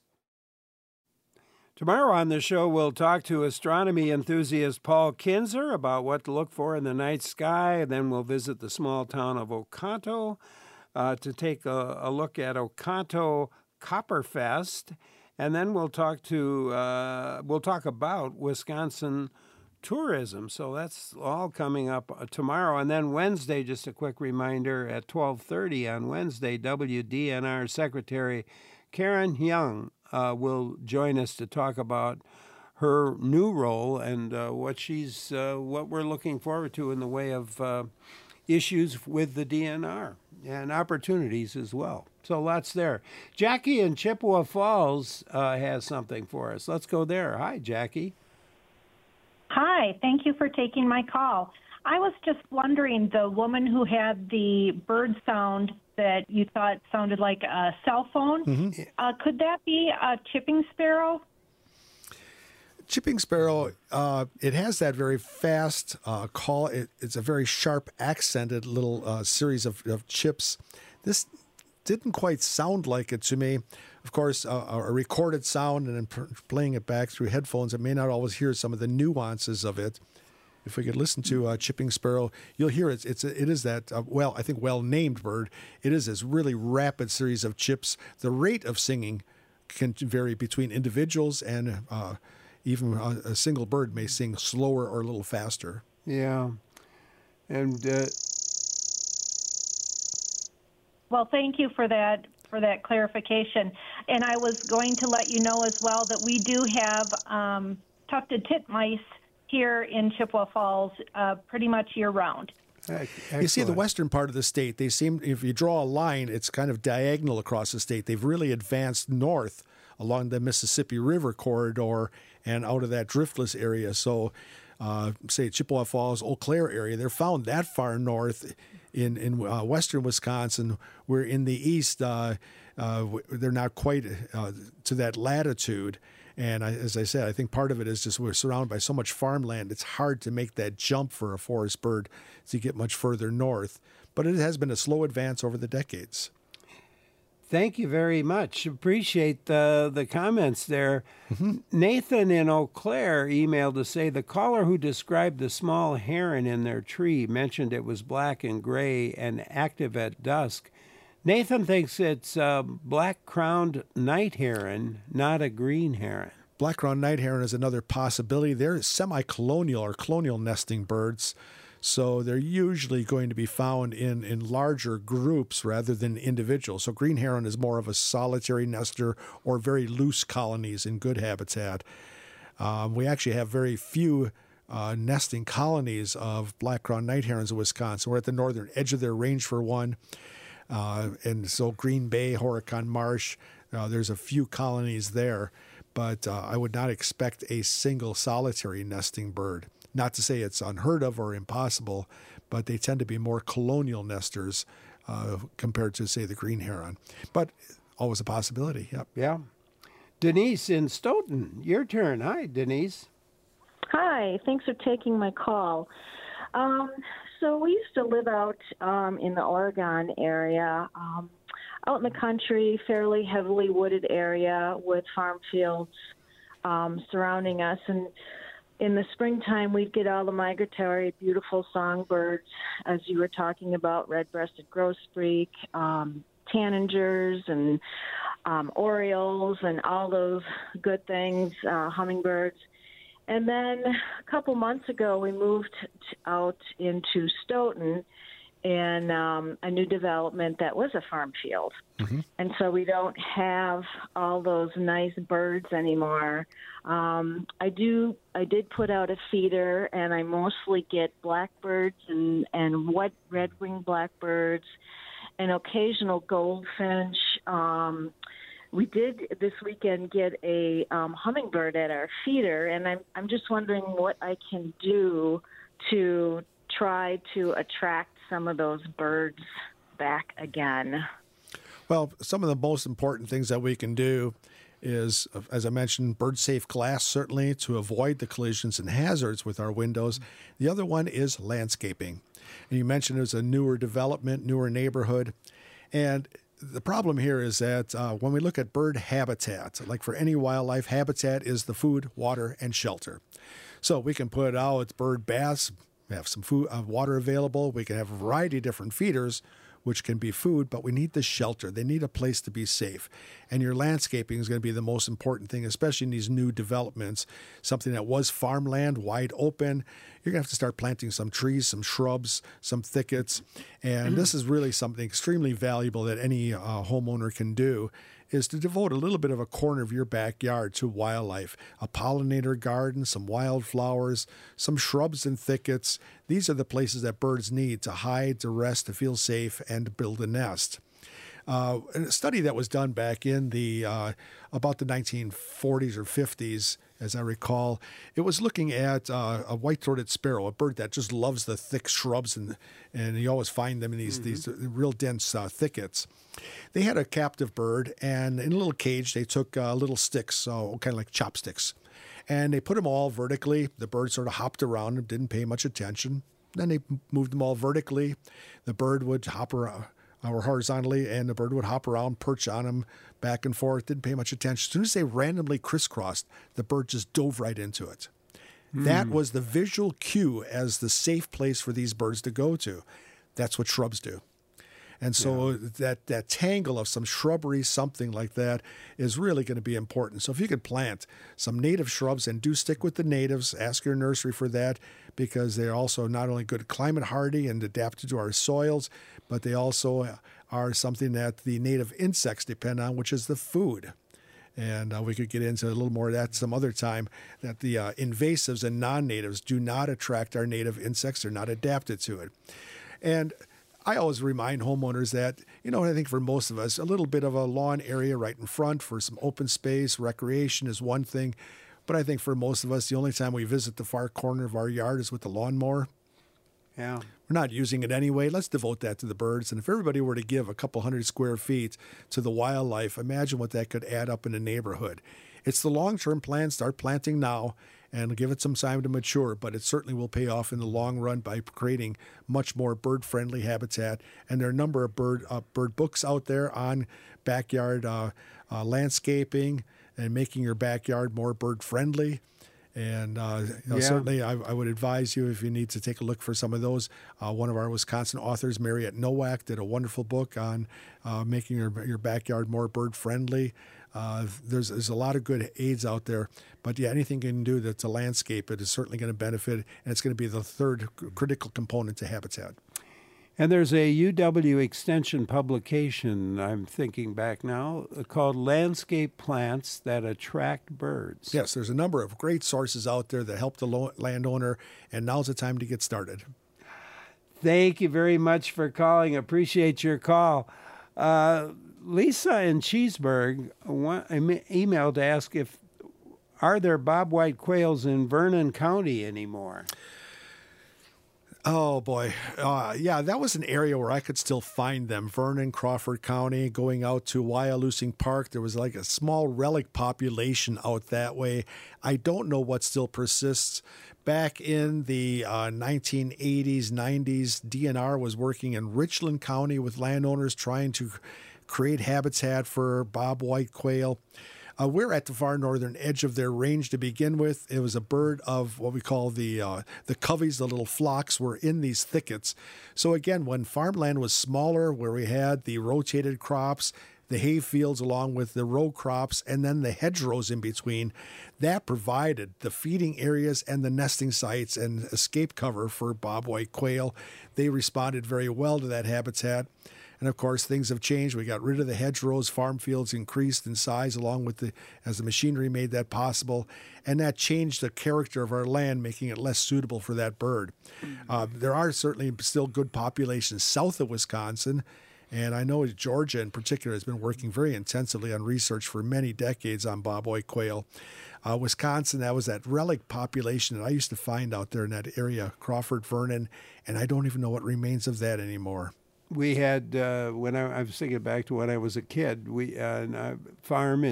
Tomorrow on the show, we'll talk to astronomy enthusiast Paul Kinzer about what to look for in the night sky. And then we'll visit the small town of Oconto to take a look at Oconto Copperfest. And then we'll talk about Wisconsin tourism. So that's all coming up tomorrow. And then Wednesday, just a quick reminder, at 12:30 on Wednesday, WDNR Secretary Karen Young will join us to talk about her new role and what we're looking forward to in the way of issues with the DNR and opportunities as well. So lots there. Jackie in Chippewa Falls has something for us. Let's go there. Hi, Jackie. Hi, thank you for taking my call. I was just wondering, the woman who had the bird sound that you thought sounded like a cell phone, could that be a chipping sparrow? Chipping sparrow, it has that very fast call. It's a very sharp, accented little series of chips. This didn't quite sound like it to me. Of course, a recorded sound and then playing it back through headphones, it may not always hear some of the nuances of it. If we could listen to chipping sparrow, you'll hear it. It is that, I think well-named bird. It is this really rapid series of chips. The rate of singing can vary between individuals, and even a single bird may sing slower or a little faster. Yeah. And Well, thank you for that clarification. And I was going to let you know as well that we do have tufted titmice here in Chippewa Falls pretty much year-round. You see, the western part of the state, they seem, if you draw a line, it's kind of diagonal across the state. They've really advanced north along the Mississippi River corridor and out of that driftless area. So, say Chippewa Falls, Eau Claire area, they're found that far north in western Wisconsin. Where in the east, they're not quite to that latitude. And as I said, I think part of it is just we're surrounded by so much farmland. It's hard to make that jump for a forest bird to get much further north. But it has been a slow advance over the decades. Thank you very much. Appreciate the comments there. Nathan in Eau Claire emailed to say the caller who described the small heron in their tree mentioned it was black and gray and active at dusk. Nathan thinks it's a black-crowned night heron, not a green heron. Black-crowned night heron is another possibility. They're semi-colonial or colonial nesting birds, so they're usually going to be found in larger groups rather than individuals. So green heron is more of a solitary nester or very loose colonies in good habitat. We actually have very few nesting colonies of black-crowned night herons in Wisconsin. We're at the northern edge of their range for one. And so Green Bay, Horicon Marsh, there's a few colonies there, but I would not expect a single solitary nesting bird. Not to say it's unheard of or impossible, but they tend to be more colonial nesters compared to, say, the green heron. But always a possibility, yep. Yeah. Denise in Stoughton, your turn. Hi, Denise. Hi, thanks for taking my call. So we used to live out in the Oregon area, out in the country, fairly heavily wooded area with farm fields surrounding us. And in the springtime, we'd get all the migratory, beautiful songbirds, as you were talking about, red-breasted grosbeak, tanagers, and orioles, and all those good things, hummingbirds. And then a couple months ago, we moved out into Stoughton in a new development that was a farm field. And so we don't have all those nice birds anymore. I did put out a feeder, and I mostly get blackbirds and red-winged blackbirds and occasional goldfinch. We did this weekend get a hummingbird at our feeder, and I'm just wondering what I can do to try to attract some of those birds back again. Well, some of the most important things that we can do is, as I mentioned, bird-safe glass, certainly, to avoid the collisions and hazards with our windows. The other one is landscaping. And you mentioned it was a newer development, newer neighborhood. And the problem here is that when we look at bird habitat, like for any wildlife, habitat is the food, water, and shelter. So we can put out bird baths, have some food, water available. We can have a variety of different feeders, which can be food, but we need the shelter. They need a place to be safe. And your landscaping is going to be the most important thing, especially in these new developments. Something that was farmland, wide open, you're going to have to start planting some trees, some shrubs, some thickets. And this is really something extremely valuable that any homeowner can do, is to devote a little bit of a corner of your backyard to wildlife. A pollinator garden, some wildflowers, some shrubs and thickets. These are the places that birds need to hide, to rest, to feel safe, and to build a nest. A study that was done back in the about the 1940s or 50s, as I recall, it was looking at a white-throated sparrow, a bird that just loves the thick shrubs, and you always find them in these real dense thickets. They had a captive bird, and in a little cage, they took little sticks, kind of like chopsticks, and they put them all vertically. The bird sort of hopped around and didn't pay much attention. Then they moved them all vertically. The bird would hop around, or horizontally, and the bird would hop around, perch on them, back and forth, didn't pay much attention. As soon as they randomly crisscrossed, the bird just dove right into it. That was the visual cue as the safe place for these birds to go to. That's what shrubs do. And so that tangle of some shrubbery, something like that, is really going to be important. So if you could plant some native shrubs, and do stick with the natives, ask your nursery for that, because they're also not only good climate hardy and adapted to our soils, but they also are something that the native insects depend on, which is the food. And we could get into a little more of that some other time, that the invasives and non-natives do not attract our native insects. They're not adapted to it. And I always remind homeowners that, I think for most of us, a little bit of a lawn area right in front for some open space, recreation is one thing. But I think for most of us, the only time we visit the far corner of our yard is with the lawnmower. Yeah. We're not using it anyway. Let's devote that to the birds. And if everybody were to give a couple hundred square feet to the wildlife, imagine what that could add up in a neighborhood. It's the long-term plan. Start planting now and give it some time to mature, but it certainly will pay off in the long run by creating much more bird-friendly habitat. And there are a number of bird books out there on backyard landscaping and making your backyard more bird-friendly. And certainly I would advise you, if you need to take a look for some of those. One of our Wisconsin authors, Mariette Nowak, did a wonderful book on making your backyard more bird-friendly. There's a lot of good aids out there. But, anything you can do to landscape it is certainly going to benefit, and it's going to be the third critical component to habitat. And there's a UW Extension publication, I'm thinking back now, called Landscape Plants That Attract Birds. Yes, there's a number of great sources out there that help the landowner, and now's the time to get started. Thank you very much for calling. Appreciate your call. Lisa in Cheeseburg emailed to ask are there bobwhite quails in Vernon County anymore? Oh, boy. That was an area where I could still find them. Vernon, Crawford County, going out to Wyalusing Park. There was like a small relic population out that way. I don't know what still persists. Back in the 1980s, 90s, DNR was working in Richland County with landowners trying to create habitat for bobwhite quail. We're at the far northern edge of their range to begin with. It was a bird of what we call the coveys, the little flocks were in these thickets. So again, when farmland was smaller, where we had the rotated crops, the hay fields along with the row crops, and then the hedgerows in between, that provided the feeding areas and the nesting sites and escape cover for bobwhite quail. They responded very well to that habitat. And of course, things have changed. We got rid of the hedgerows. Farm fields increased in size along with as the machinery made that possible. And that changed the character of our land, making it less suitable for that bird. There are certainly still good populations south of Wisconsin. And I know Georgia in particular has been working very intensively on research for many decades on bobwhite quail. Wisconsin, that was that relic population that I used to find out there in that area, Crawford, Vernon, and I don't even know what remains of that anymore. We had, when I was thinking back to when I was a kid, we on a farm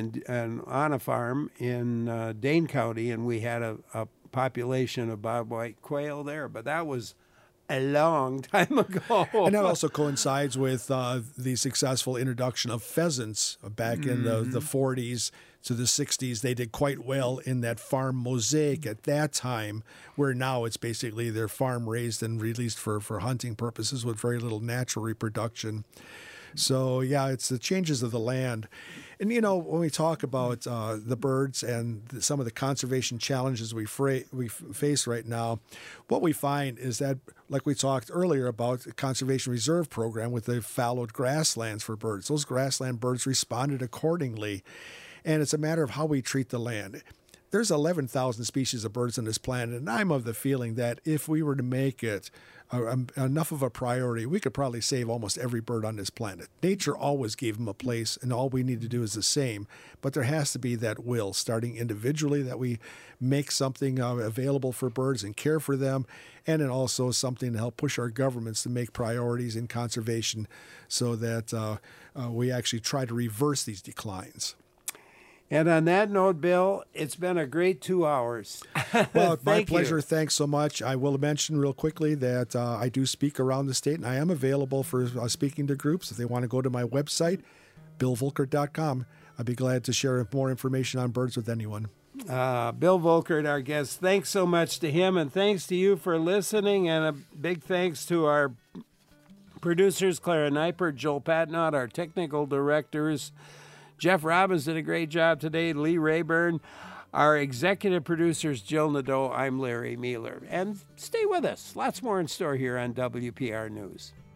in Dane County, and we had a population of bobwhite quail there, but that was a long time ago. And that also coincides with the successful introduction of pheasants back in the 40s to the 60s. They did quite well in that farm mosaic at that time, where now it's basically they're farm raised and released for hunting purposes with very little natural reproduction. So, it's the changes of the land. And, when we talk about the birds and some of the conservation challenges we face right now, what we find is that, like we talked earlier about the Conservation Reserve Program with the fallowed grasslands for birds, those grassland birds responded accordingly. And it's a matter of how we treat the land. There's 11,000 species of birds on this planet, and I'm of the feeling that if we were to make it enough of a priority, we could probably save almost every bird on this planet. Nature always gave them a place, and all we need to do is the same. But there has to be that will, starting individually, that we make something available for birds and care for them, and then also something to help push our governments to make priorities in conservation so that we actually try to reverse these declines. And on that note, Bill, it's been a great 2 hours. Well, my pleasure. You. Thanks so much. I will mention real quickly that I do speak around the state, and I am available for speaking to groups. If they want to go to my website, billvolkert.com, I'd be glad to share more information on birds with anyone. Bill Volkert, our guest. Thanks so much to him, and thanks to you for listening, and a big thanks to our Producers Clara Neipert, Joel Patnott, our technical directors. Jeff Robbins did a great job today. Lee Rayburn. Our executive producers, Jill Nadeau. I'm Larry Mueller. And stay with us. Lots more in store here on WPR News.